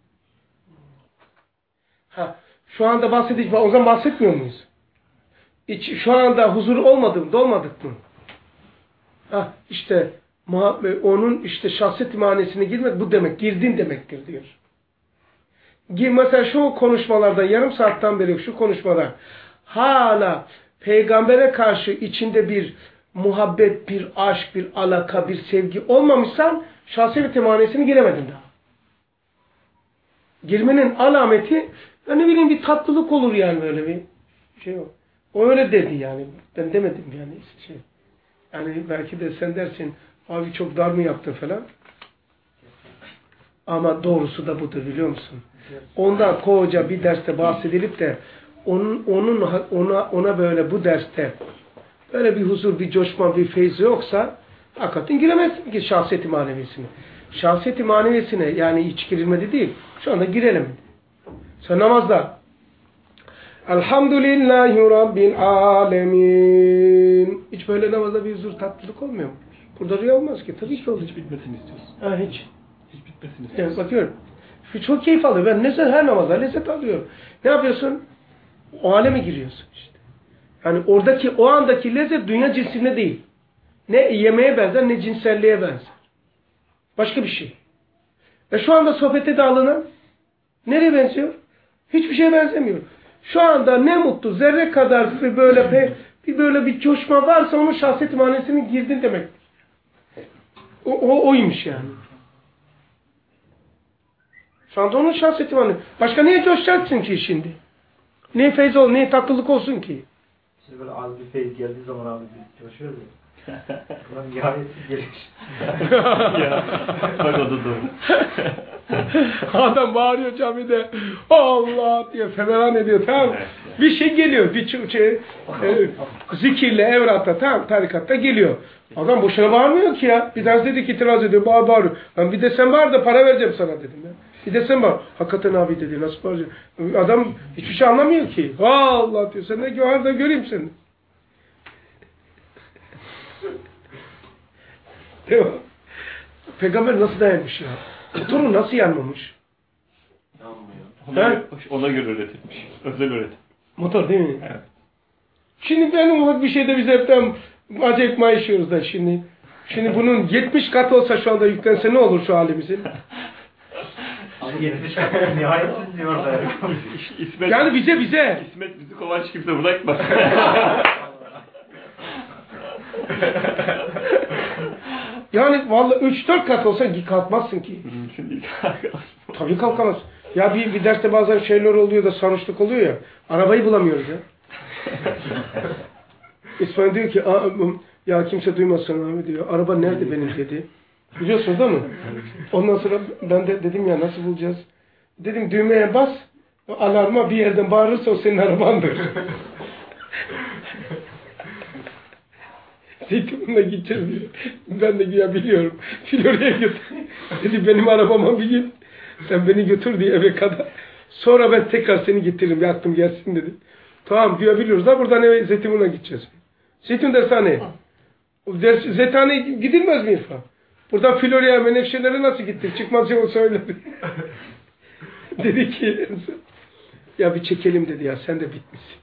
Ha, şu anda bahsedince o zaman bahsetmiyor muyuz? Hiç, şu anda huzur olmadı, dolmadık mı? Ha, işte onun işte şahsiyet manesine girmek bu demek, girdin demektir diyor. Mesela şu konuşmalarda yarım saatten beri şu konuşmada hala peygambere karşı içinde bir muhabbet, bir aşk, bir alaka, bir sevgi olmamışsan şahsiyet manesine giremedin daha. Girmenin alameti ya ne bileyim bir tatlılık olur yani böyle bir şey o. O öyle dedi yani. Ben demedim yani. Şey. Yani belki de sen dersin abi çok dar mı yaptın falan. Ama doğrusu da budur biliyor musun? Ondan koca bir derste bahsedilip de onun, onun ona, ona böyle bu derste böyle bir huzur, bir coşma, bir feyz yoksa hakikaten giremezsin ki şahsiyet-i manevisine. Şahsiyet-i manevisine yani hiç girilmedi değil. Şu anda girelim. Sen namazda Elhamdülillahi Rabbil Alemin. Hiç böyle namazda bir huzur, tatlılık olmuyor mu? Burada rüya olmaz ki. Tabii ki olur. Hiç bitmesini istiyorsun. Ha hiç. Hiç bitmesini istiyorsun. Evet bakıyorum. Şu çok keyif alıyor. Ben lezzet, her namazda lezzet alıyorum. Ne yapıyorsun? O aleme giriyorsun işte. Yani oradaki, o andaki lezzet dünya cinsine değil. Ne yemeğe benzer, ne cinselliğe benzer. Başka bir şey. Ve şu anda sohbete dağılınan nereye benziyor? Hiçbir şeye benzemiyor. Şu anda ne mutlu, zerre kadar bir böyle bir böyle bir coşma varsa onun şahsiyet manesine girdin demek. O, o oymuş yani. Şu anda onun şahsiyet manesi. Başka niye coşacaksın ki şimdi? Niye feyz ol, niye tatlılık olsun ki? Şimdi böyle az bir feyz geldiği zaman abi bir coşuyoruz ya. Ulan nihayetsiz gelmiş. Ya, bak o da doğru. Adam bağırıyor camide. Allah diye feveran ediyor tamam mı? Bir şey geliyor. Bir şey, e, zikirle, evratta tamam tarikatta geliyor. Adam boşuna bağırmıyor ki ya. Bir tanesi dedi ki itiraz ediyor. Bağır bağırıyor. Ben bir de sen bağır da para vereceğim sana dedim ya. Bir de sen bak, hakikaten abi dedi, nasıl bağırıyor? Adam hiçbir şey anlamıyor ki. Allah diyor, sen de orada göreyim seni. Değil mi? Peygamber nasıl dayanmış ya? Motoru nasıl yanmamış? Ona, ona göre öğretilmiş. Özel öğretim. Motor değil mi? Evet. Şimdi benim ufak bir şeyde biz hepten acayip maaşıyoruz da şimdi. Şimdi bunun yetmiş kat olsa şu anda yüklense ne olur şu halimizin? yetmiş kat nihayetsiz diyor da. İsmet, Yani bize bize. İsmet bizi kovaç kimse bırakma. Yani vallahi üç dört kat olsa kalkmazsın ki. Mümkün değil. Tabii kalkamaz. Ya bir, bir derste bazen şeyler oluyor da sarhoşluk oluyor ya. Arabayı bulamıyoruz ya. İsmail diyor ki ya kimse duymasın abi diyor. Araba nerede benim dedi. Biliyorsunuz değil mi? Ondan sonra ben de dedim ya nasıl bulacağız? Dedim düğmeye bas. Alarma bir yerden bağırırsa o senin arabandır. Zeytinburnu'na gideceğiz diyor. Ben de ya biliyorum. Florya'ya götür. Dedi benim arabama bir git. Sen beni götür diye eve kadar. Sonra ben tekrar seni getiririm. Yaktım gelsin dedi. Tamam diyor biliyoruz da buradan eve Zeytinburnu'na gideceğiz. Zeytin dershane. Ders, Zeytinburnu'na gidilmez mi İrfan? Buradan Florya'ya Menekşe'lere nasıl gittik? Çıkmaz ya o söyledi. Dedi ki ya bir çekelim dedi ya sen de bitmişsin.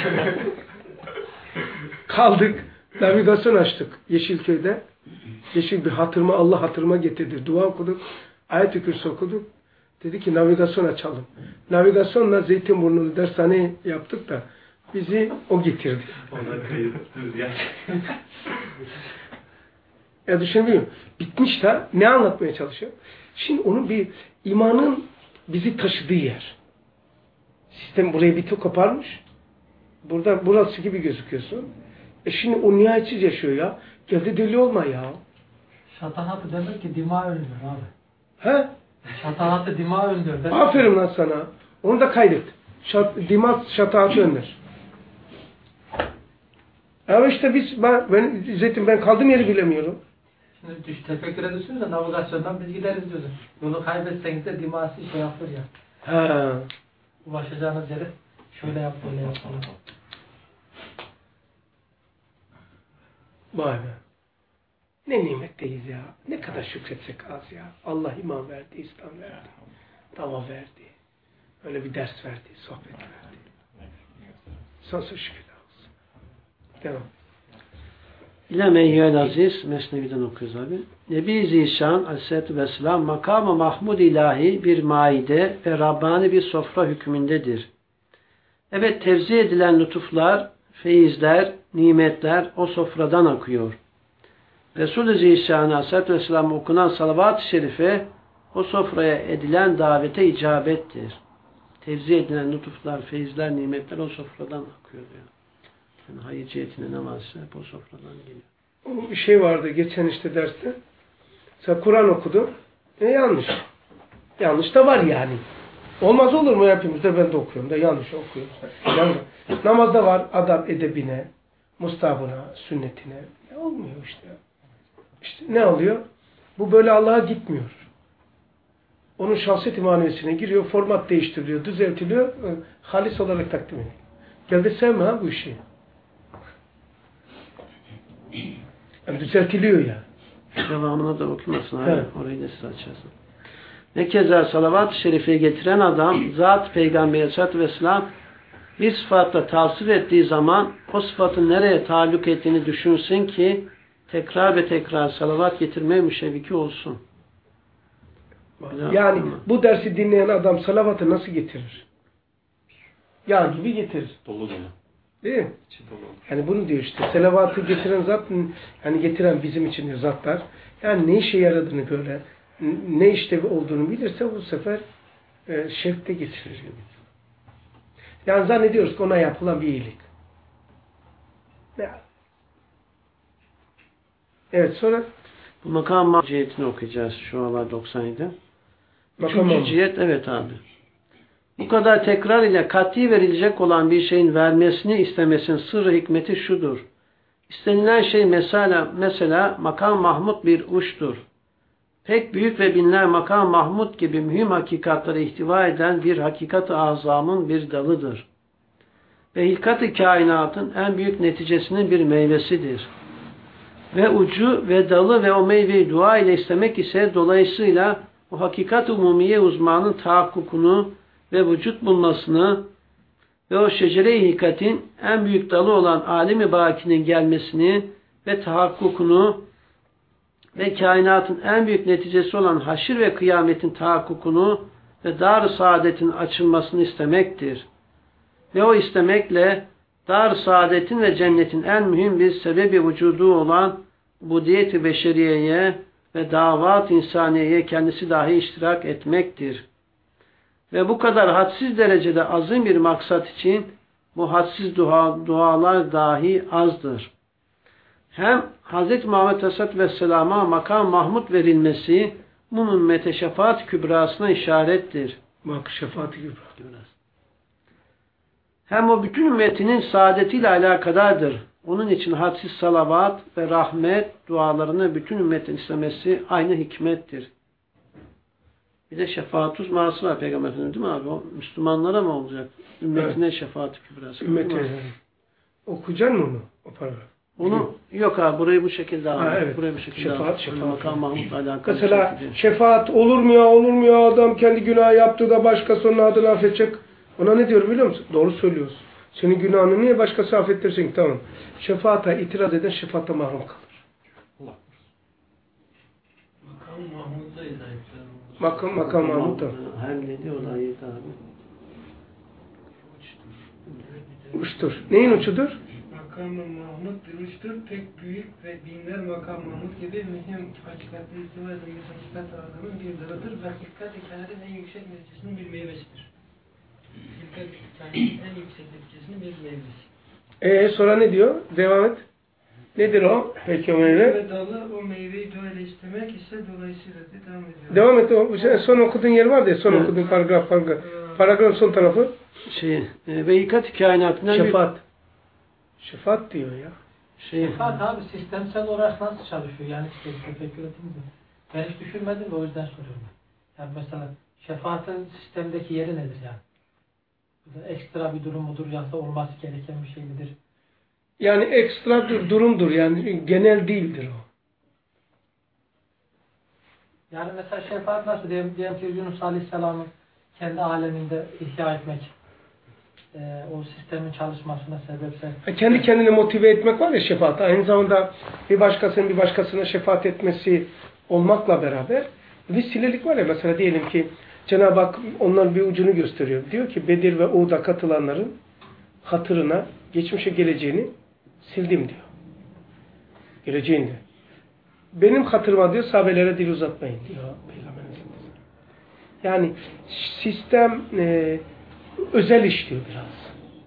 Kaldık. Navigasyon açtık Yeşilköy'de. Yeşil bir hatırıma Allah hatırıma getirdi. Dua okuduk. Ayet-i Kürsi okuduk. Dedi ki navigasyon açalım. Navigasyonla Zeytinburnu'nu dershane yaptık da bizi o getirdi. Ya düşünmüyor. Bitmiş de ne anlatmaya çalışıyor? Şimdi onun bir imanın bizi taşıdığı yer. Sistem burayı bir tık koparmış. Burada burası gibi gözüküyorsun. E şimdi o nihayetsiz yaşıyor ya. Geldi deli olma ya. Şatahatı demek ki dima öndür abi. He? Şatahatı dima öndür. Demek Aferin lan sana. Onu da kaydet. Şat, dima şatahatı önder. Ama işte biz, ben, ben, Zeytin ben kaldığım yeri bilemiyorum. Şimdi düş, tefekkür ediyorsunuz da navigasyondan biz gideriz diyorsun. Yolu kaybetseniz de diması şey yapar ya. Ha. Ulaşacağınız yere şöyle yap, böyle yap. Vay be. Ne nimetteyiz ya. Ne kadar şükretsek az ya. Allah iman verdi, İslam verdi. Dava verdi. Öyle bir ders verdi, sohbet verdi. Sonsuz şükürler olsun. Devam. İlem eyyüel aziz, Mesnevi'den okuyoruz abi. Nebi Zişan aleyhissalatü vesselam makam-ı mahmud ilahi bir maide ve Rabbani bir sofra hükmündedir. Evet, tevzi edilen lütuflar, feyizler, nimetler o sofradan akıyor. Resul-i Zişan aleyhissalatü vesselam okunan salavat-ı şerife o sofraya edilen davete icabettir. Tevzi edilen lütuflar, feyizler, nimetler o sofradan akıyor diyor. Yani hayır cihetine ne varsa hep o sofradan geliyor. Bir şey vardı geçen işte derste. Sen Kur'an okudun. E yanlış. Yanlış da var yani. Olmaz olur mu hepimiz de ben de okuyorum da yanlış okuyorum. Yani, namazda var adam edebine, mustahabına, sünnetine. E, olmuyor işte. İşte ne oluyor? Bu böyle Allah'a gitmiyor. Onun şahsiyet-i maneviyesine giriyor, format değiştiriliyor, düzeltiliyor, halis olarak takdim ediyor. Gel de sevme ha bu işi. Yani düzeltiliyor ya. Devamına da okumasın. Hayır, orayı da siz açarsın. Ne keza salavat-ı şerifeyi getiren adam zat Peygamber aleyhissalatü vesselam bir sıfatla tavsif ettiği zaman o sıfatın nereye taalluk ettiğini düşünsün ki tekrar ve tekrar salavat getirmeye müşevviki olsun. Yani bu dersi dinleyen adam salavatı nasıl getirir? Yağ gibi getirir. Dolu dolu. Değil mi? Yani bunu diyor işte. Salavatı getiren zat, yani getiren bizim için diyor zatlar. Yani ne işe yaradığını böyle, ne işte olduğunu bilirse bu sefer e, şevkte getirir. Yani zannediyoruz ki ona yapılan bir iyilik. Evet sonra bu makam cihetini okuyacağız şu anlar doksan yedi. Makam Üçüncü cihet evet abi. Bu kadar tekrar ile kat'i verilecek olan bir şeyin vermesini istemesinin sırrı hikmeti şudur. İstenilen şey mesela, mesela makam mahmud bir uçtur. pek büyük ve binler makam Mahmud gibi mühim hakikatları ihtiva eden bir hakikat-ı azamın bir dalıdır. Ve hilkat-ı kainatın en büyük neticesinin bir meyvesidir. Ve ucu ve dalı ve o meyveyi dua ile istemek ise dolayısıyla o hakikat-ı umumiye uzmanın tahakkukunu ve vücut bulmasını ve o şecere-i hikatin en büyük dalı olan alim-i bakinin gelmesini ve tahakkukunu ve kainatın en büyük neticesi olan haşir ve kıyametin tahakkukunu ve dar-ı saadetin açılmasını istemektir. Ve o istemekle dar-ı saadetin ve cennetin en mühim bir sebebi vücudu olan ubudiyet-i beşeriyeye ve davat insaniyeye kendisi dahi iştirak etmektir. Ve bu kadar hadsiz derecede azim bir maksat için bu hadsiz dua, dualar dahi azdır. Hem Hz. Muhammed Aleyhisselatü Vesselam'a makam Mahmud verilmesi bu ümmete şefaat kübrasına işarettir. Bak şefaat kübrası. Hem o bütün ümmetinin saadetiyle alakadardır. Onun için hadsiz salavat ve rahmet dualarını bütün ümmetin istemesi aynı hikmettir. Bir de şefaat uzması var Peygamber Efendimiz değil mi abi? O Müslümanlara mı olacak? Ümmetine evet. Şefaat kübrası. Ümmete. Okuyacaksın mı onu? O paragraf. Onu yok abi burayı bu şekilde al. Evet. Burayı bu şekilde şefaat, al. şefaat. Makam Mahmud'la alakalı. Mesela şefaat olur mu ya olur mu ya adam kendi günah yaptı da başkasının adını affedecek. Ona ne diyor biliyor musun? Doğru söylüyorsun. Senin günahını niye başkası affettirsin? Tamam. Şefaata itiraz eden şefaatta mahrum kalır. Allah. Makam Mahmud'da izah ettiler. Makam, makam Mahmud'da. Hem dedi o da iyi abi. Uçtur. Neyin uçudur? Makam-ı Mahmud bir uçtur. Pek büyük ve binler makam Mahmud gibi mühim hakikatli istiva eden bir hakikat adamın bir dalıdır ve hakikat-i kainatın en yüksek neticesinin bir meyvesidir. Hakikat-i kainatın en yüksek neticesinin bir meyvesi. Eee sonra ne diyor? Devam et. Nedir o? Peki o meyve? Ve dalı o meyveyi duayla istemek ise dolayısıyla de devam ediyor. Devam et. O son okuduğun yer vardı ya. Son evet. okuduğun paragraf. Paragraf. Paragrafın son tarafı. Şey, e, ve hikat-i kainatından şefaat. Bir... Şefaat diyor ya. Şey, şefaat abi sistemsel olarak nasıl çalışıyor? Yani işte tefekkür ettim de. Ben hiç düşünmedim de o yüzden soruyorum. Yani mesela şefaatin sistemdeki yeri nedir yani? Ekstra bir durum mudur yoksa olması gereken bir şey midir? Yani ekstra bir durumdur. Yani genel değildir o. Yani mesela şefaat nasıl? Diyelim, diyelim ki Yunus Aleyhisselam'ın kendi aleminde ihya etmek, e, o sistemin çalışmasına sebepse. Kendi kendini motive etmek var ya şefaat. Aynı zamanda bir başkasının bir başkasına şefaat etmesi olmakla beraber vesilelik var ya mesela diyelim ki Cenab-ı Hak onların bir ucunu gösteriyor. Diyor ki Bedir ve Uhud'a katılanların hatırına geçmişe geleceğini sildim diyor. Geleceğinde. Benim hatırıma diyor sahabelere dil uzatmayın diyor Peygamberimiz. Yani sistem e, özel işliyor biraz.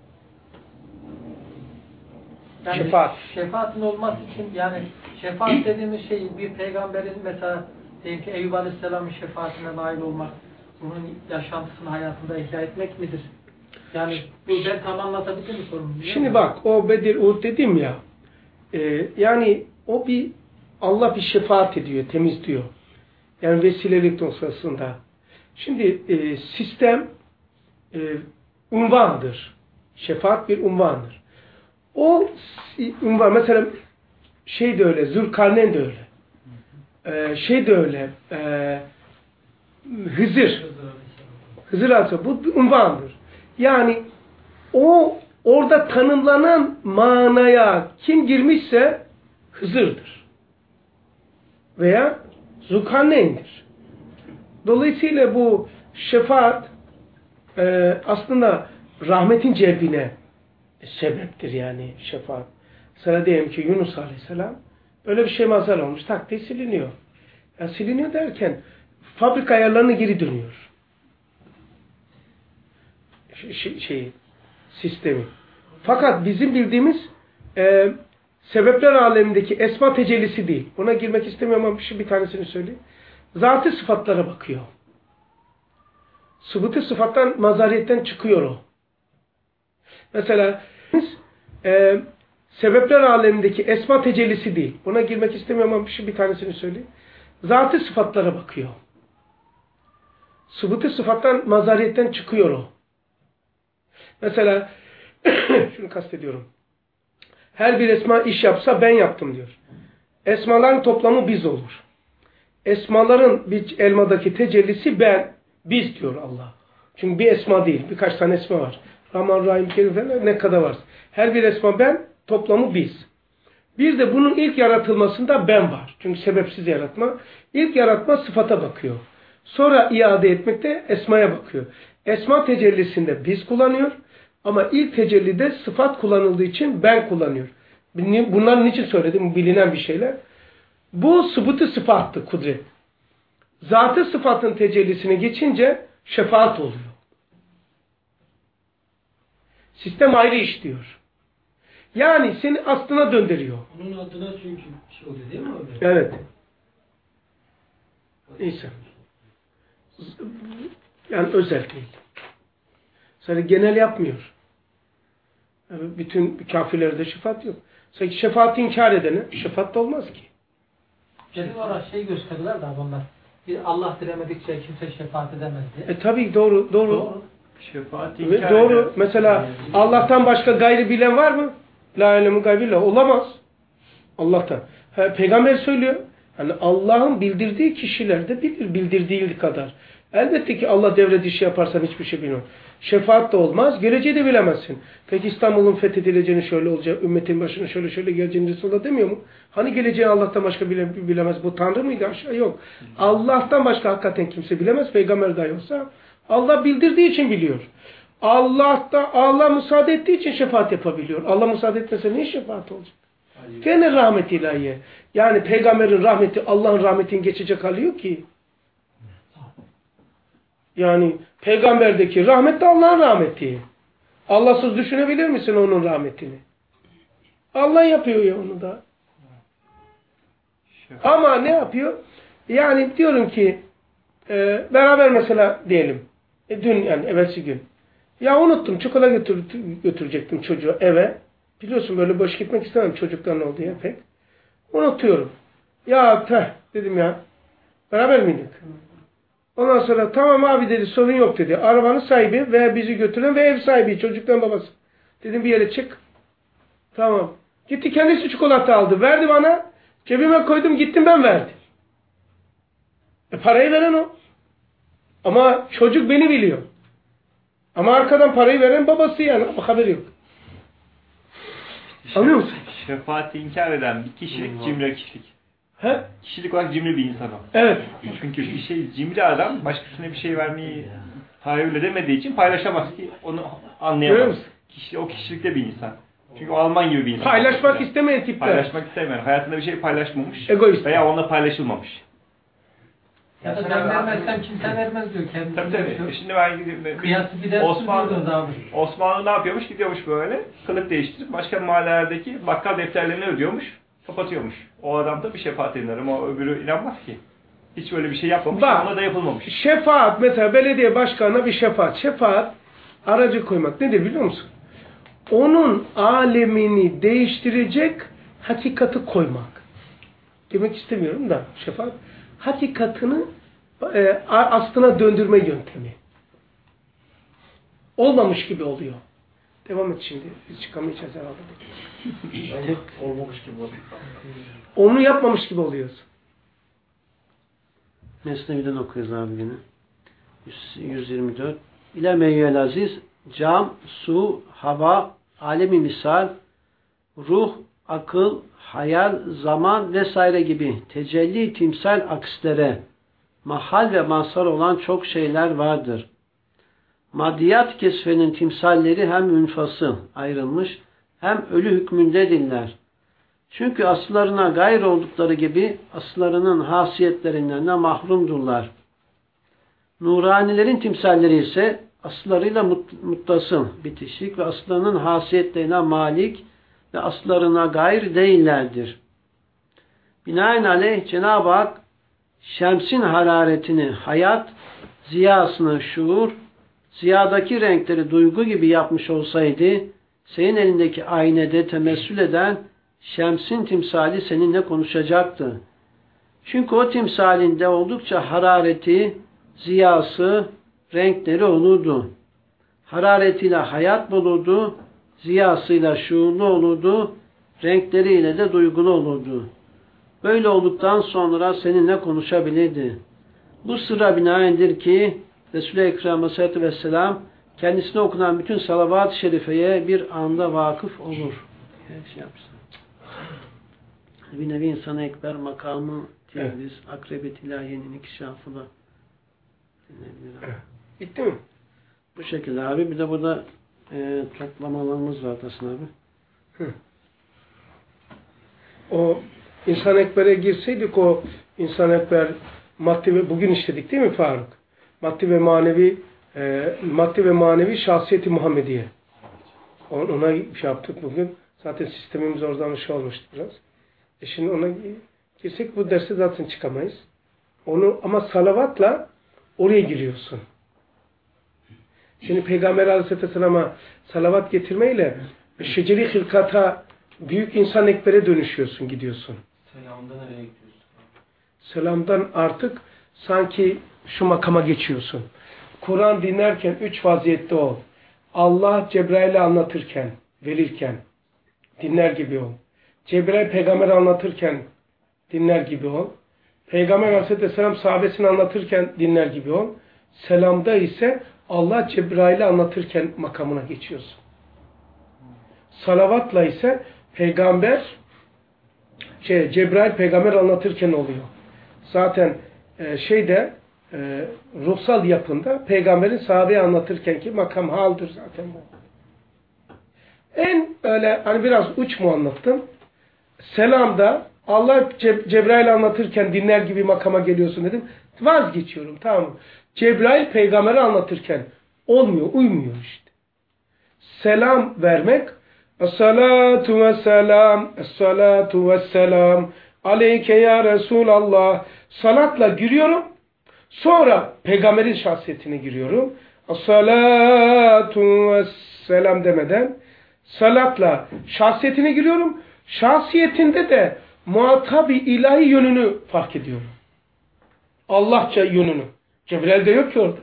Yani şefaat. Şefaatin olması için yani şefaat dediğimiz şey bir peygamberin mesela diyelim ki Eyüp Aleyhisselam'ın şefaatine nail olmak, onun yaşantısını hayatında ihya etmek midir? Yani bu ben tam anlatabildim mi sorumu? Şimdi bak o Bedir Uhud dedim ya e, yani o bir Allah bir şefaat ediyor, temizliyor. Yani vesilelik noktasında. Şimdi e, sistem e, unvandır. Şefaat bir unvandır. O unvan mesela şey de öyle, Zülkarneyn de öyle. E, şey de öyle. E, Hızır. Hızır Aleyhisselam. Bu bir unvandır. Yani o orada tanımlanan manaya kim girmişse Hızır'dır. Veya Zülkarneyn'dir. Dolayısıyla bu şefaat e, aslında rahmetin celbine sebeptir yani şefaat. Mesela diyelim ki Yunus Aleyhisselam öyle bir şey mazhar olmuş. Tak siliniyor. Ya siliniyor derken fabrika ayarlarına geri dönüyor. Şey, şey, sistemi. Fakat bizim bildiğimiz e, sebepler alemindeki esma tecellisi değil. Buna girmek istemiyorum ama bir tanesini söyleyeyim. Zat-ı sıfatlara bakıyor. Sıfatı sıfattan, mazhariyetten çıkıyor o. Mesela e, sebepler alemindeki esma tecellisi değil. Buna girmek istemiyorum ama bir tanesini söyleyeyim. Zat-ı sıfatlara bakıyor. Sıbıtı sıfattan, mazariyetten çıkıyor o. Mesela şunu kastediyorum. Her bir esma iş yapsa ben yaptım diyor. Esmaların toplamı biz olur. Esmaların bir elmadaki tecellisi ben, biz diyor Allah. Çünkü bir esma değil, birkaç tane esma var. Rahman, Rahim, Kerim falan ne kadar var. Her bir esma ben, toplamı biz. Bir de bunun ilk yaratılmasında ben var. Çünkü sebepsiz yaratma. İlk yaratma sıfata bakıyor. Sonra iade etmekte esmaya bakıyor. Esma tecellisinde biz kullanıyor. Ama ilk tecellide sıfat kullanıldığı için ben kullanıyor. Bunların niçin söyledim? Bilinen bir şeyler. Bu sıbıtı sıfattı, kudret. Zatı sıfatın tecellisine geçince şefaat oluyor. Sistem ayrı işliyor. Yani seni aslına döndürüyor. Onun adına çünkü şey oluyor değil mi abi? Evet. Neyse. Yani özel değil. Sonra genel yapmıyor. Yani bütün kafirlerde şefaat yok. Sanki şefaati inkar edene şefaat da olmaz ki. Delil olarak şey gösterirler de bunlar. Bir Allah dilemedikçe kimse şefaat edemez diye. E tabii doğru. Doğru. Doğru. Şefaat Ve inkar doğru. eder. Mesela Allah'tan başka gayrı bilen var mı? La ilemu gaybillah. Olamaz. Allah'tan. Ha, Peygamber söylüyor. Yani Allah'ın bildirdiği kişiler de bilir. Bildirdiği kadar. Elbette ki Allah devre dışı yaparsan hiçbir şey bilmem. Şefaat de olmaz. Geleceği de bilemezsin. Peki İstanbul'un fethedileceğini şöyle olacak. Ümmetin başına şöyle şöyle geleceğini Resulullah demiyor mu? Hani geleceği Allah'tan başka bile, bilemez. Bu Tanrı mıydı? Aşağı yok. Allah'tan başka hakikaten kimse bilemez. Peygamber dahi olsa. Allah bildirdiği için biliyor. Allah da Allah müsaade ettiği için şefaat yapabiliyor. Allah müsaade etmese ne şefaat olacak? Gene rahmet ilahiye. Yani peygamberin rahmeti Allah'ın rahmetinin geçecek hali yok ki. Yani peygamberdeki rahmet de Allah'ın rahmeti. Allahsız düşünebilir misin onun rahmetini? Allah yapıyor ya onu da. Ama ne yapıyor? Yani diyorum ki e, beraber mesela diyelim. E, dün yani evvelsi gün. Ya unuttum. Çikolata götür, götürecektim çocuğu eve. Biliyorsun böyle boş gitmek istemem çocukların olduğu yer pek. Unutuyorum. Ya teh dedim ya. Beraber miydik? Ondan sonra tamam abi dedi sorun yok dedi. Arabanın sahibi veya bizi götüren ve ev sahibi çocukların babası. Dedim bir yere çık. Tamam. Gitti kendisi çikolata aldı. Verdi bana. Cebime koydum gittim ben verdim. E parayı veren o. Ama çocuk beni biliyor. Ama arkadan parayı veren babası yani. Ama haberi yok. Anlıyor musun? Şefaati inkar eden bir kişilik cimri kişilik. He? Kişilik olarak cimri bir insan o. Evet. Çünkü bir şey cimri adam başkasına bir şey vermeyi tahayyül edemediği için paylaşamaz ki onu anlayamaz. Kişi, o kişilikte bir insan. Çünkü o Alman gibi bir insan. Paylaşmak istemeyen tipler. Paylaşmak istemeyen. Hayatında bir şey paylaşmamış. Egoist. Veya onunla paylaşılmamış. Ya da ben vermezsem kimse vermez diyor. Kendisi Tabii tabii. diyor. Şimdi ben gidip Kıyası bir dersin Osmanlı, abi. Osmanlı ne yapıyormuş? Gidiyormuş böyle. Kılık değiştirip başka mahallelerdeki bakkal defterlerini ödüyormuş. Kapatıyormuş. O adam da bir şefaat eder ama öbürü inanmaz ki. Hiç böyle bir şey yapmamış. Bak, ona da yapılmamış. Şefaat mesela belediye başkanına bir şefaat. Şefaat aracı koymak nedir biliyor musun? Onun alemini değiştirecek hakikati koymak. Demek istemiyorum da şefaat hakikatını e, aslına döndürme yöntemi. Olmamış gibi oluyor. Devam et şimdi. Biz çıkamayacağız herhalde. Tek olmamış gibi oluyor. Onu yapmamış gibi oluyoruz. Mesnevi'den okuyoruz abi yine. yüz yirmi dört. İle meyyel aziz, cam, su, hava, alemi misal, ruh, akıl, hayal, zaman vesaire gibi tecelli timsal akslere mahal ve mazhar olan çok şeyler vardır. Maddiyat kesfenin timsalleri hem münfasıl ayrılmış hem ölü hükmündedirler. Çünkü asıllarına gayr oldukları gibi asıllarının hasiyetlerinden de mahrumdurlar. Nuranilerin timsalleri ise asıllarıyla muttasıl, bitişik ve asıllarının hasiyetlerine malik ve asıllarına gayr değillerdir. Binaenaleyh Cenab-ı Hak şemsin hararetini hayat, ziyasını şuur, ziyadaki renkleri duygu gibi yapmış olsaydı, senin elindeki aynede temessül eden şemsin timsali seninle konuşacaktı. Çünkü o timsalinde oldukça harareti, ziyası, renkleri olurdu. Hararetiyle hayat bulurdu, ziyasıyla şuurlu olurdu, renkleriyle de duygulu olurdu. Böyle olduktan sonra seninle konuşabilirdi. Bu sırra binaendir ki Resul-i Ekrem Aleyhisselatü Vesselam kendisine okunan bütün salavat-ı şerifeye bir anda vakıf olur. Her şey yapsın. Bir nevi insan-ı ekber makamı tevriz, akrabet ilahiyenin ikişafı da dinleyebilir. Bitti mi? Bu şekilde abi. Bir de burada e, toplamalarımız var Hasan abi. Hı. O İnsan Ekber'e girseydik o İnsan Ekber maddi ve bugün işledik değil mi Faruk? Maddi ve manevi e, maddi ve manevi şahsiyeti Muhammediye. Ona şey yaptık bugün. Zaten sistemimiz oradan şey olmuştu biraz. E şimdi ona girsek bu derse zaten çıkamayız. Onu ama salavatla oraya giriyorsun. Şimdi Peygamber Aleyhisselam'a salavat getirmeyle şeceri hılkata büyük insan ekbere dönüşüyorsun, gidiyorsun. Selamdan nereye gidiyorsun? Selamdan artık sanki şu makama geçiyorsun. Kur'an dinlerken üç vaziyette ol. Allah Cebrail'e anlatırken, verirken dinler gibi ol. Cebrail peygamber anlatırken dinler gibi ol. Peygamber Aleyhisselam sahabesini anlatırken dinler gibi ol. Selamda ise Allah Cebrail'e anlatırken makamına geçiyorsun. Salavatla ise peygamber şey Cebrail peygamber anlatırken oluyor. Zaten e, şeyde e, ruhsal yapında peygamberin sahabeye anlatırken ki makam haldır zaten bu. En öyle hani biraz uç mu anlattım? Selamda Allah Ce Cebrail anlatırken dinler gibi makama geliyorsun dedim. Vazgeçiyorum, tamam mı? Cebrail peygamberi anlatırken olmuyor, uymuyor işte. Selam vermek Es-salatu vesselam Es-salatu vesselam Aleyke ya Resulallah. Salatla giriyorum. Sonra peygamberin şahsiyetine giriyorum. Es-salatu vesselam demeden salatla şahsiyetine giriyorum. Şahsiyetinde de muhatabı ilahi yönünü fark ediyorum. Allahça yönünü. Cebrail'de yok ki orada.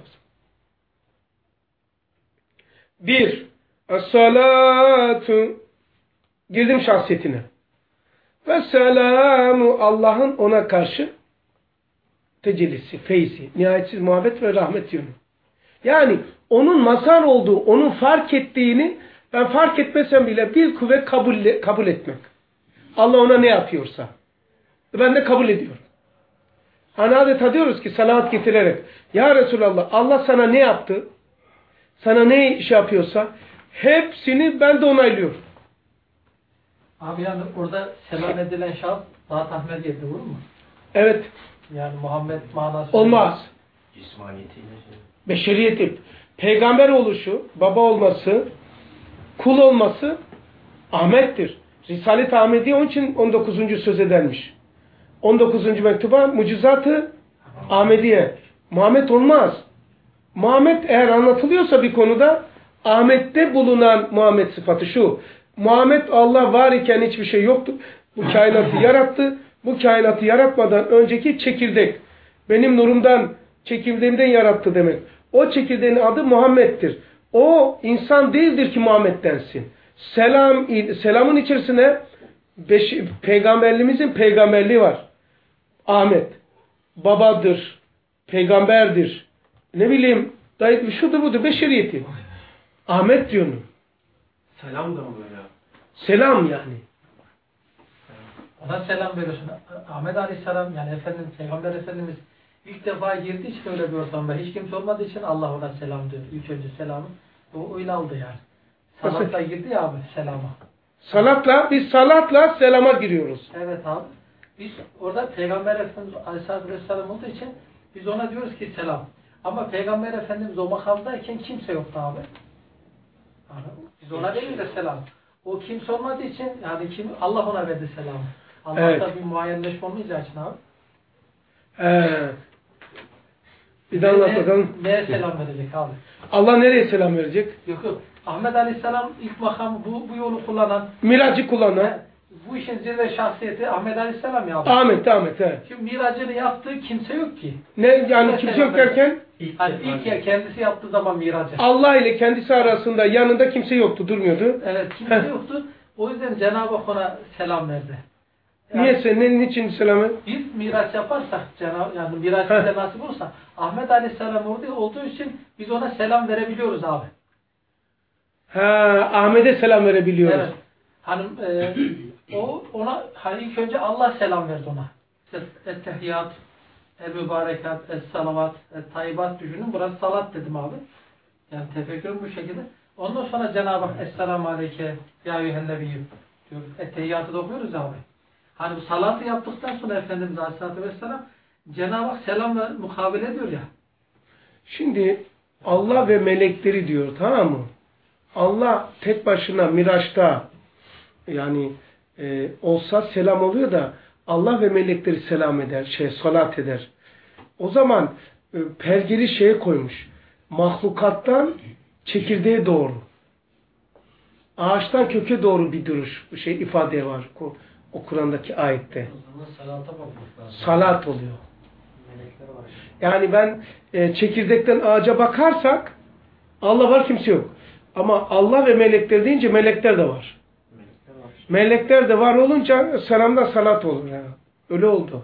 Bir, es-salatu, girdim şahsiyetine. Ve selamu, Allah'ın ona karşı tecellisi, feyzi, nihayetsiz muhabbet ve rahmet yönü. Yani onun mazhar olduğu, onun fark ettiğini ben fark etmesem bile bir kuvvet kabul, kabul etmek. Allah ona ne yapıyorsa. Ben de kabul ediyorum. Hani adeta diyoruz ki salavat getirerek ya Resulallah Allah sana ne yaptı? Sana ne iş yapıyorsa hepsini ben de onaylıyorum. Abi yani orada selam edilen şahıs Zat-ı Ahmet geldi, olur mu? Evet. Yani Muhammed manası. Olmaz. Cismaniyetiyle. Beşeriyeti. Peygamber oluşu, baba olması, kul olması Ahmet'tir. Risalet-i Ahmediye onun için on dokuzuncu söz edermiş. on dokuzuncu mektuba mucizatı Ahmediye. Muhammed olmaz. Muhammed eğer anlatılıyorsa bir konuda Ahmet'te bulunan Muhammed sıfatı şu. Muhammed Allah var iken hiçbir şey yoktu. Bu kainatı yarattı. Bu kainatı yaratmadan önceki çekirdek. Benim nurumdan, çekirdeğimden yarattı demek. O çekirdeğin adı Muhammed'tir. O insan değildir ki Muhammed densin. Selam, selamın içerisine beş, peygamberliğimizin peygamberliği var. Ahmet. Babadır. Peygamberdir. Ne bileyim, dayı, şudur budur, beşeriyeti. Ahmet diyor. Selam da mı böyle? Selam yani. Ona selam veriyorsun. Ahmet Aleyhisselam yani Efendimiz, Peygamber Efendimiz ilk defa girdiği için öyle bir ortamda hiç kimse olmadığı için Allah ona selam diyor. İlk önce selamı. O öyle aldı yani. Salatla girdi ya abi selama. Salatla, biz salatla selama giriyoruz. Evet abi. Biz orada Peygamber Efendimiz Aleyhisselatü Vesselam olduğu için biz ona diyoruz ki selam. Ama Peygamber Efendimiz o makamdayken kimse yoktu abi. Yani biz ona veriyoruz selam. O kimse olmadığı için yani kim Allah ona verdi selamı. Allah'ta evet. Bir muayyenleşme olmayacağı için abi. Ee, bir daha anlat bakalım. Neye selam verecek abi? Allah nereye selam verecek? Yok yok. Ahmet Aleyhisselam ilk makamı bu, bu yolu kullanan. Miracı kullanan. bu işin zirve şahsiyeti Ahmet Aleyhisselam ya. Ahmet, Ahmet, evet. Şimdi miracını yaptığı kimse yok ki. Ne yani kimse yok derken? Hani ilk ya kendisi yaptığı zaman miracı. Allah ile kendisi arasında yanında kimse yoktu, durmuyordu. Evet, kimse yoktu. O yüzden Cenab-ı Hak ona selam verdi. Yani, niye sen, ne, niçin selamı? biz miraç yaparsak, Cenab yani miraç bize nasip olursa, Ahmet Aleyhisselam orada olduğu için biz ona selam verebiliyoruz abi. Ha, Ahmet'e selam verebiliyoruz. Evet. Hani e, o ona hani ilk önce Allah selam verdi ona. Et-tehiyyat, el-mübarekat, es-salavat, et-tayyibat düşünün. Burası salat dedim abi. Yani tefekkürüm bu şekilde. Ondan sonra Cenab-ı Hak es-selamu aleyke ya eyyühennebiyyüm diyor. Et-tehiyyatı da okuyoruz abi. Hani bu salatı yaptıktan sonra Efendimiz Aleyhisselatü Vesselam Cenab-ı Hak selamla mukabele ediyor ya. Şimdi Allah ve melekleri diyor, tamam mı? Allah tek başına Miraç'ta yani e, olsa selam oluyor da Allah ve melekleri selam eder, şey salat eder. O zaman e, pergeli şeye koymuş. Mahlukattan çekirdeğe doğru. Ağaçtan köke doğru bir duruş, şey ifade var o Kur'an'daki ayette. Salat oluyor. Yani ben e, çekirdekten ağaca bakarsak Allah var, kimse yok. Ama Allah ve melekler deyince melekler de var. Melekler, var. melekler de var olunca selamda salat olur. Yani. Öyle oldu.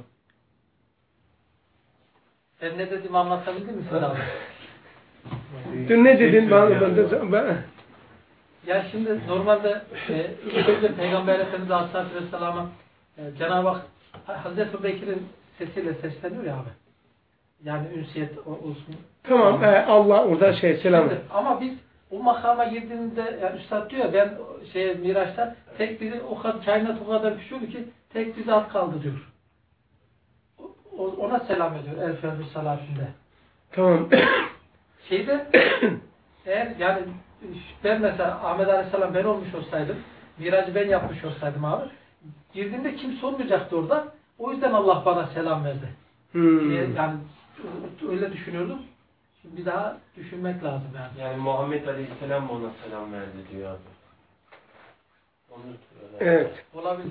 Ben ne dedim anlatabildim mi selamı? Dün ne dedin? Ben, ben de, ben... Ya şimdi normalde e, ilk önce Peygamber Efendimiz Aleyhisselatü Vesselam'a e, Cenab-ı Hak Hazreti Bekir'in sesiyle sesleniyor ya abi. Yani ünsiyet olsun. Tamam. E, Allah orada şey selam. Şimdi, ama biz o makama girdiğinde yani Üstad diyor ben şey Miraç'ta tek bir o kadar kainat o kadar küçüldü ki tek bir zat kaldı diyor. O, ona selam ediyor El Fevzi salatinde. Tamam. Şeyde eğer yani ben mesela Ahmet Aleyhisselam ben olmuş olsaydım, miracı ben yapmış olsaydım abi, girdiğimde kimse olmayacaktı orada. O yüzden Allah bana selam verdi. Hmm. Yani öyle düşünüyordum. Şimdi bir daha düşünmek lazım yani. Yani Muhammed Aleyhisselam ona selam verdi diyor abi. Onu evet. Olabilir.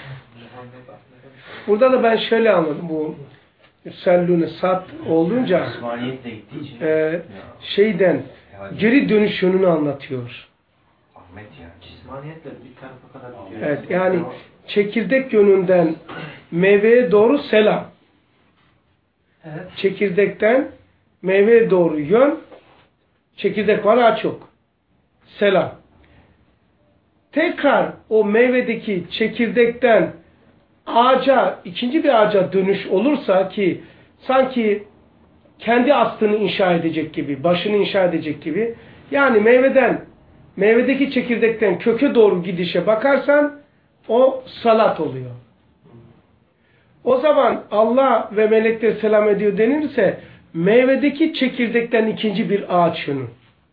Burada da ben şöyle anladım bu Sellûne Sat olduğunca e, şeyden geri dönüş yönünü anlatıyor. Cismaniyetle bir tarafa kadar gidiyor. Evet, yani çekirdek yönünden meyveye doğru selam. Evet. Çekirdekten meyveye doğru yön, çekirdek var, ağaç yok. Selam. Tekrar o meyvedeki çekirdekten ağaca, ikinci bir ağaca dönüş olursa ki sanki kendi aslını inşa edecek gibi, başını inşa edecek gibi, yani meyveden, meyvedeki çekirdekten köke doğru gidişe bakarsan o salat oluyor. O zaman Allah ve melekler selam ediyor denirse meyvedeki çekirdekten ikinci bir ağaç yönü.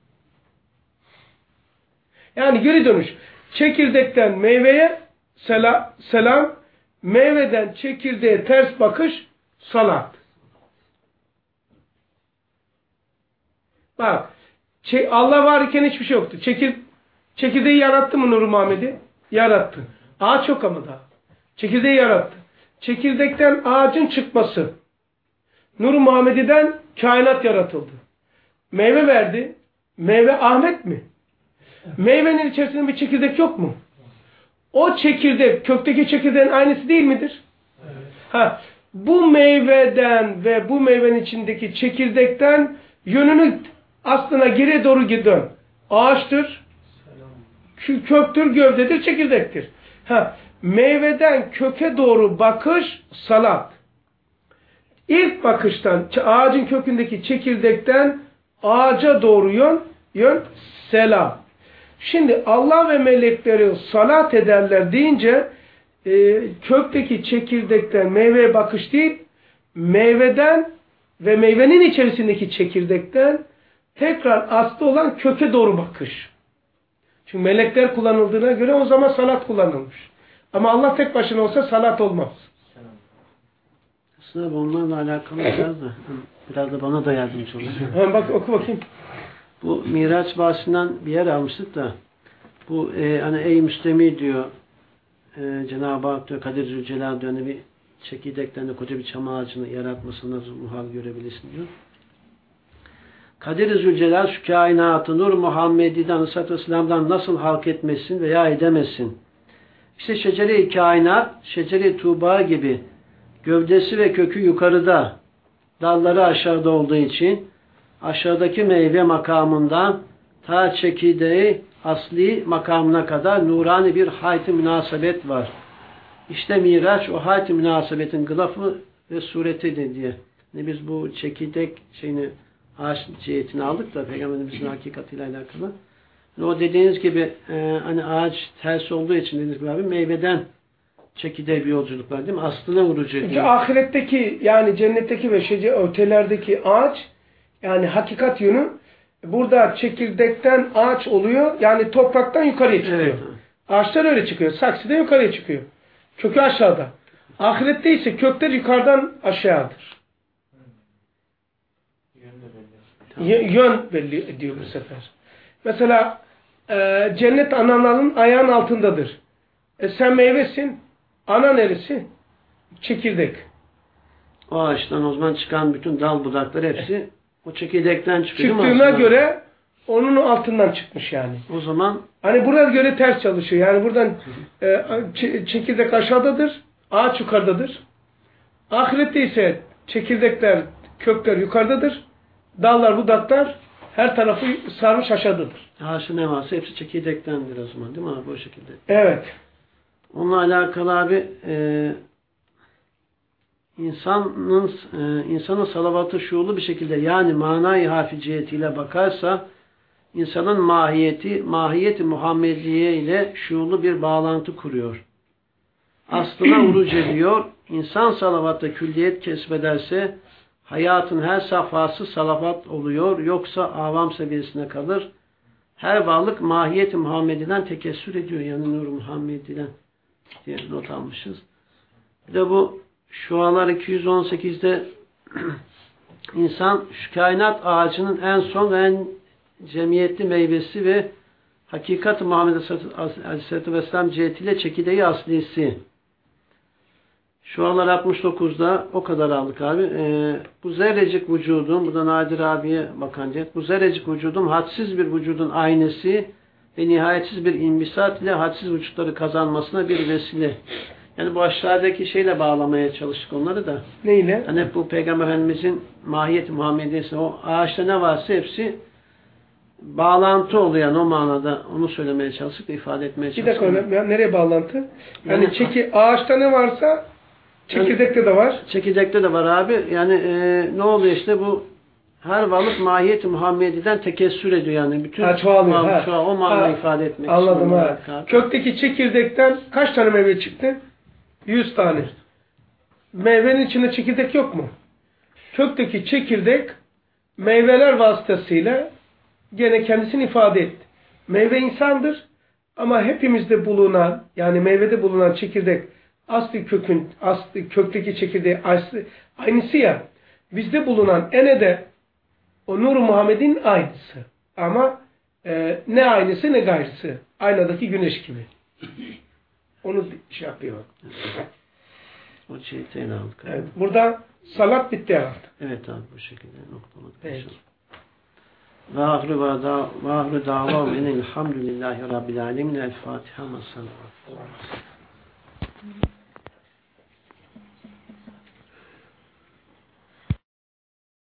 Yani geri dönüş. Çekirdekten meyveye selam, selam, meyveden çekirdeğe ters bakış salat. Bak, Allah varken hiçbir şey yoktu. Çekir, çekirdeği yarattı mı Nur-u Muhammed'i? Yarattı. Ağaç yok ama daha. Çekirdeği yarattı. Çekirdekten ağacın çıkması. Nur-u Muhammed'den kainat yaratıldı. Meyve verdi. Meyve Ahmet mi? Meyvenin içerisinde bir çekirdek yok mu? O çekirdek, kökteki çekirdeğin aynısı değil midir? Evet. Ha, bu meyveden ve bu meyvenin içindeki çekirdekten yönünü aslına geri doğru dön. Ağaçtır, köktür, gövdedir, çekirdektir. Ha, meyveden köke doğru bakış salat. İlk bakıştan ağacın kökündeki çekirdekten ağaca doğru yön, yön selam. Şimdi Allah ve melekleri salat ederler deyince e, kökteki çekirdekten meyveye bakış değil, meyveden ve meyvenin içerisindeki çekirdekten tekrar aslı olan köke doğru bakış. Çünkü melekler kullanıldığına göre o zaman salat kullanılmış. Ama Allah tek başına olsa salat olmaz. Aslında bunlarla alakalı biraz da biraz da bana da yardımcı olacak. Ha, bak oku bakayım. Bu Miraç bahsinden bir yer almıştık da bu e, hani ey Müslemi diyor e, Cenab-ı Hak diyor Kadir Zülcelal diyor bir çekirdekten de koca bir çam ağacını yaratmasını nasıl muhal görebilirsin diyor. Kadir Zülcelal şu kainatı Nur Muhammedi'den Aleyhisselatü Vesselam'dan nasıl halk etmesin veya edemesin. İşte şecere-i kainat, şecere-i Tuğba gibi gövdesi ve kökü yukarıda, dalları aşağıda olduğu için aşağıdaki meyve makamından ta çekirdeği asli makamına kadar nurani bir hayt-i münasebet var. İşte Miraç o hayt-i münasebetin gılafı ve suretidir diye. Yani biz bu çekirdek şeyini ağaç cihetini aldık da Peygamberimizin hakikatiyle alakalı. Yani o dediğiniz gibi e, hani ağaç ters olduğu için dediğiniz gibi abi meyveden çekirdeğe bir yolculuk var değil mi? Aslına vurucu diyor. Çünkü ahiretteki yani cennetteki ve şece ötelerdeki ağaç yani hakikat yönü burada çekirdekten ağaç oluyor. Yani topraktan yukarıya çıkıyor. Evet. Ağaçlar öyle çıkıyor. Saksıdan yukarıya çıkıyor. Kökü aşağıda. Ahirette ise kökler yukarıdan aşağıdır. Yön belli ediyor bu sefer. Mesela e, cennet ananın ayağın altındadır. E sen meyvesin. Ana neresi? Çekirdek. O ağaçtan o zaman çıkan bütün dal budaklar hepsi o çekirdekten çıkıyor. Çıktığına göre onun altından çıkmış yani. O zaman hani burada göre ters çalışıyor. Yani buradan e, çekirdek aşağıdadır. Ağaç yukarıdadır. Ahirette ise çekirdekler, kökler yukarıdadır. Dallar, budaklar her tarafı sarmış aşağıdadır. Ağaçta ne varsa hepsi çekirdektendir o zaman değil mi abi o şekilde? Evet. Onunla alakalı abi e, insanın e, insanın salavatı şuurlu bir şekilde yani manayı harfi cihetiyle bakarsa insanın mahiyeti, mahiyeti Muhammediye ile şuurlu bir bağlantı kuruyor. Aslına uruc ediyor. İnsan salavatta külliyet kesbederse hayatın her safhası salavat oluyor. Yoksa avam seviyesine kalır. Her varlık mahiyeti Muhammedi'den tekessür ediyor. Yani Nur Muhammedi'den diye not almışız. Bir de bu Şualar iki yüz on sekizde insan şu kainat ağacının en son ve en cemiyetli meyvesi ve hakikat-ı Muhammed Aleyhisselatü Vesselam cihetiyle çekirdeği aslisi. Şualar altmış dokuzda o kadar aldık abi. Ee, bu zerrecik vücudun, bu da Nadir abiye bakan cihet, bu zerrecik vücudun hadsiz bir vücudun aynesi ve nihayetsiz bir imbisat ile hadsiz vücutları kazanmasına bir vesile. Yani bu aşağıdaki şeyle bağlamaya çalıştık onları da. Neyle? Hani bu Peygamber Efendimizin mahiyeti Muhammediyesi, o ağaçta ne varsa hepsi bağlantı oluyor yani o manada. Onu söylemeye çalıştık, ifade etmeye çalıştık. Bir dakika öyle. Nereye bağlantı? Yani, yani çeki, ağaçta ne varsa çekirdekte de var. Çekirdekte de var abi. Yani e, ne oluyor işte bu her varlık mahiyeti Muhammedi'den tekessür ediyor yani. Bütün ha, çoğalıyor. Mal, ha. Çoğal, o manayı ifade etmek anladım ha. Kökteki çekirdekten kaç tane meyve çıktı? Yüz tane. Meyvenin içinde çekirdek yok mu? Kökteki çekirdek meyveler vasıtasıyla gene kendisini ifade etti. Meyve insandır ama hepimizde bulunan yani meyvede bulunan çekirdek asli kökün, asli kökteki çekirdeği asli, aynısı ya. Bizde bulunan ene de o Nur Muhammed'in aynısı. Ama e, ne aynısı ne gayrısı. Aynadaki güneş gibi. Onu şey yapıyor. O çeyteğini aldık. Evet, burada salat bitti herhalde. Evet abi bu şekilde noktaladık. Peki. Ve ahru ve da ve ahru da'va ve elhamdülillahi rabbil alemin. El Fatiha ve salavat.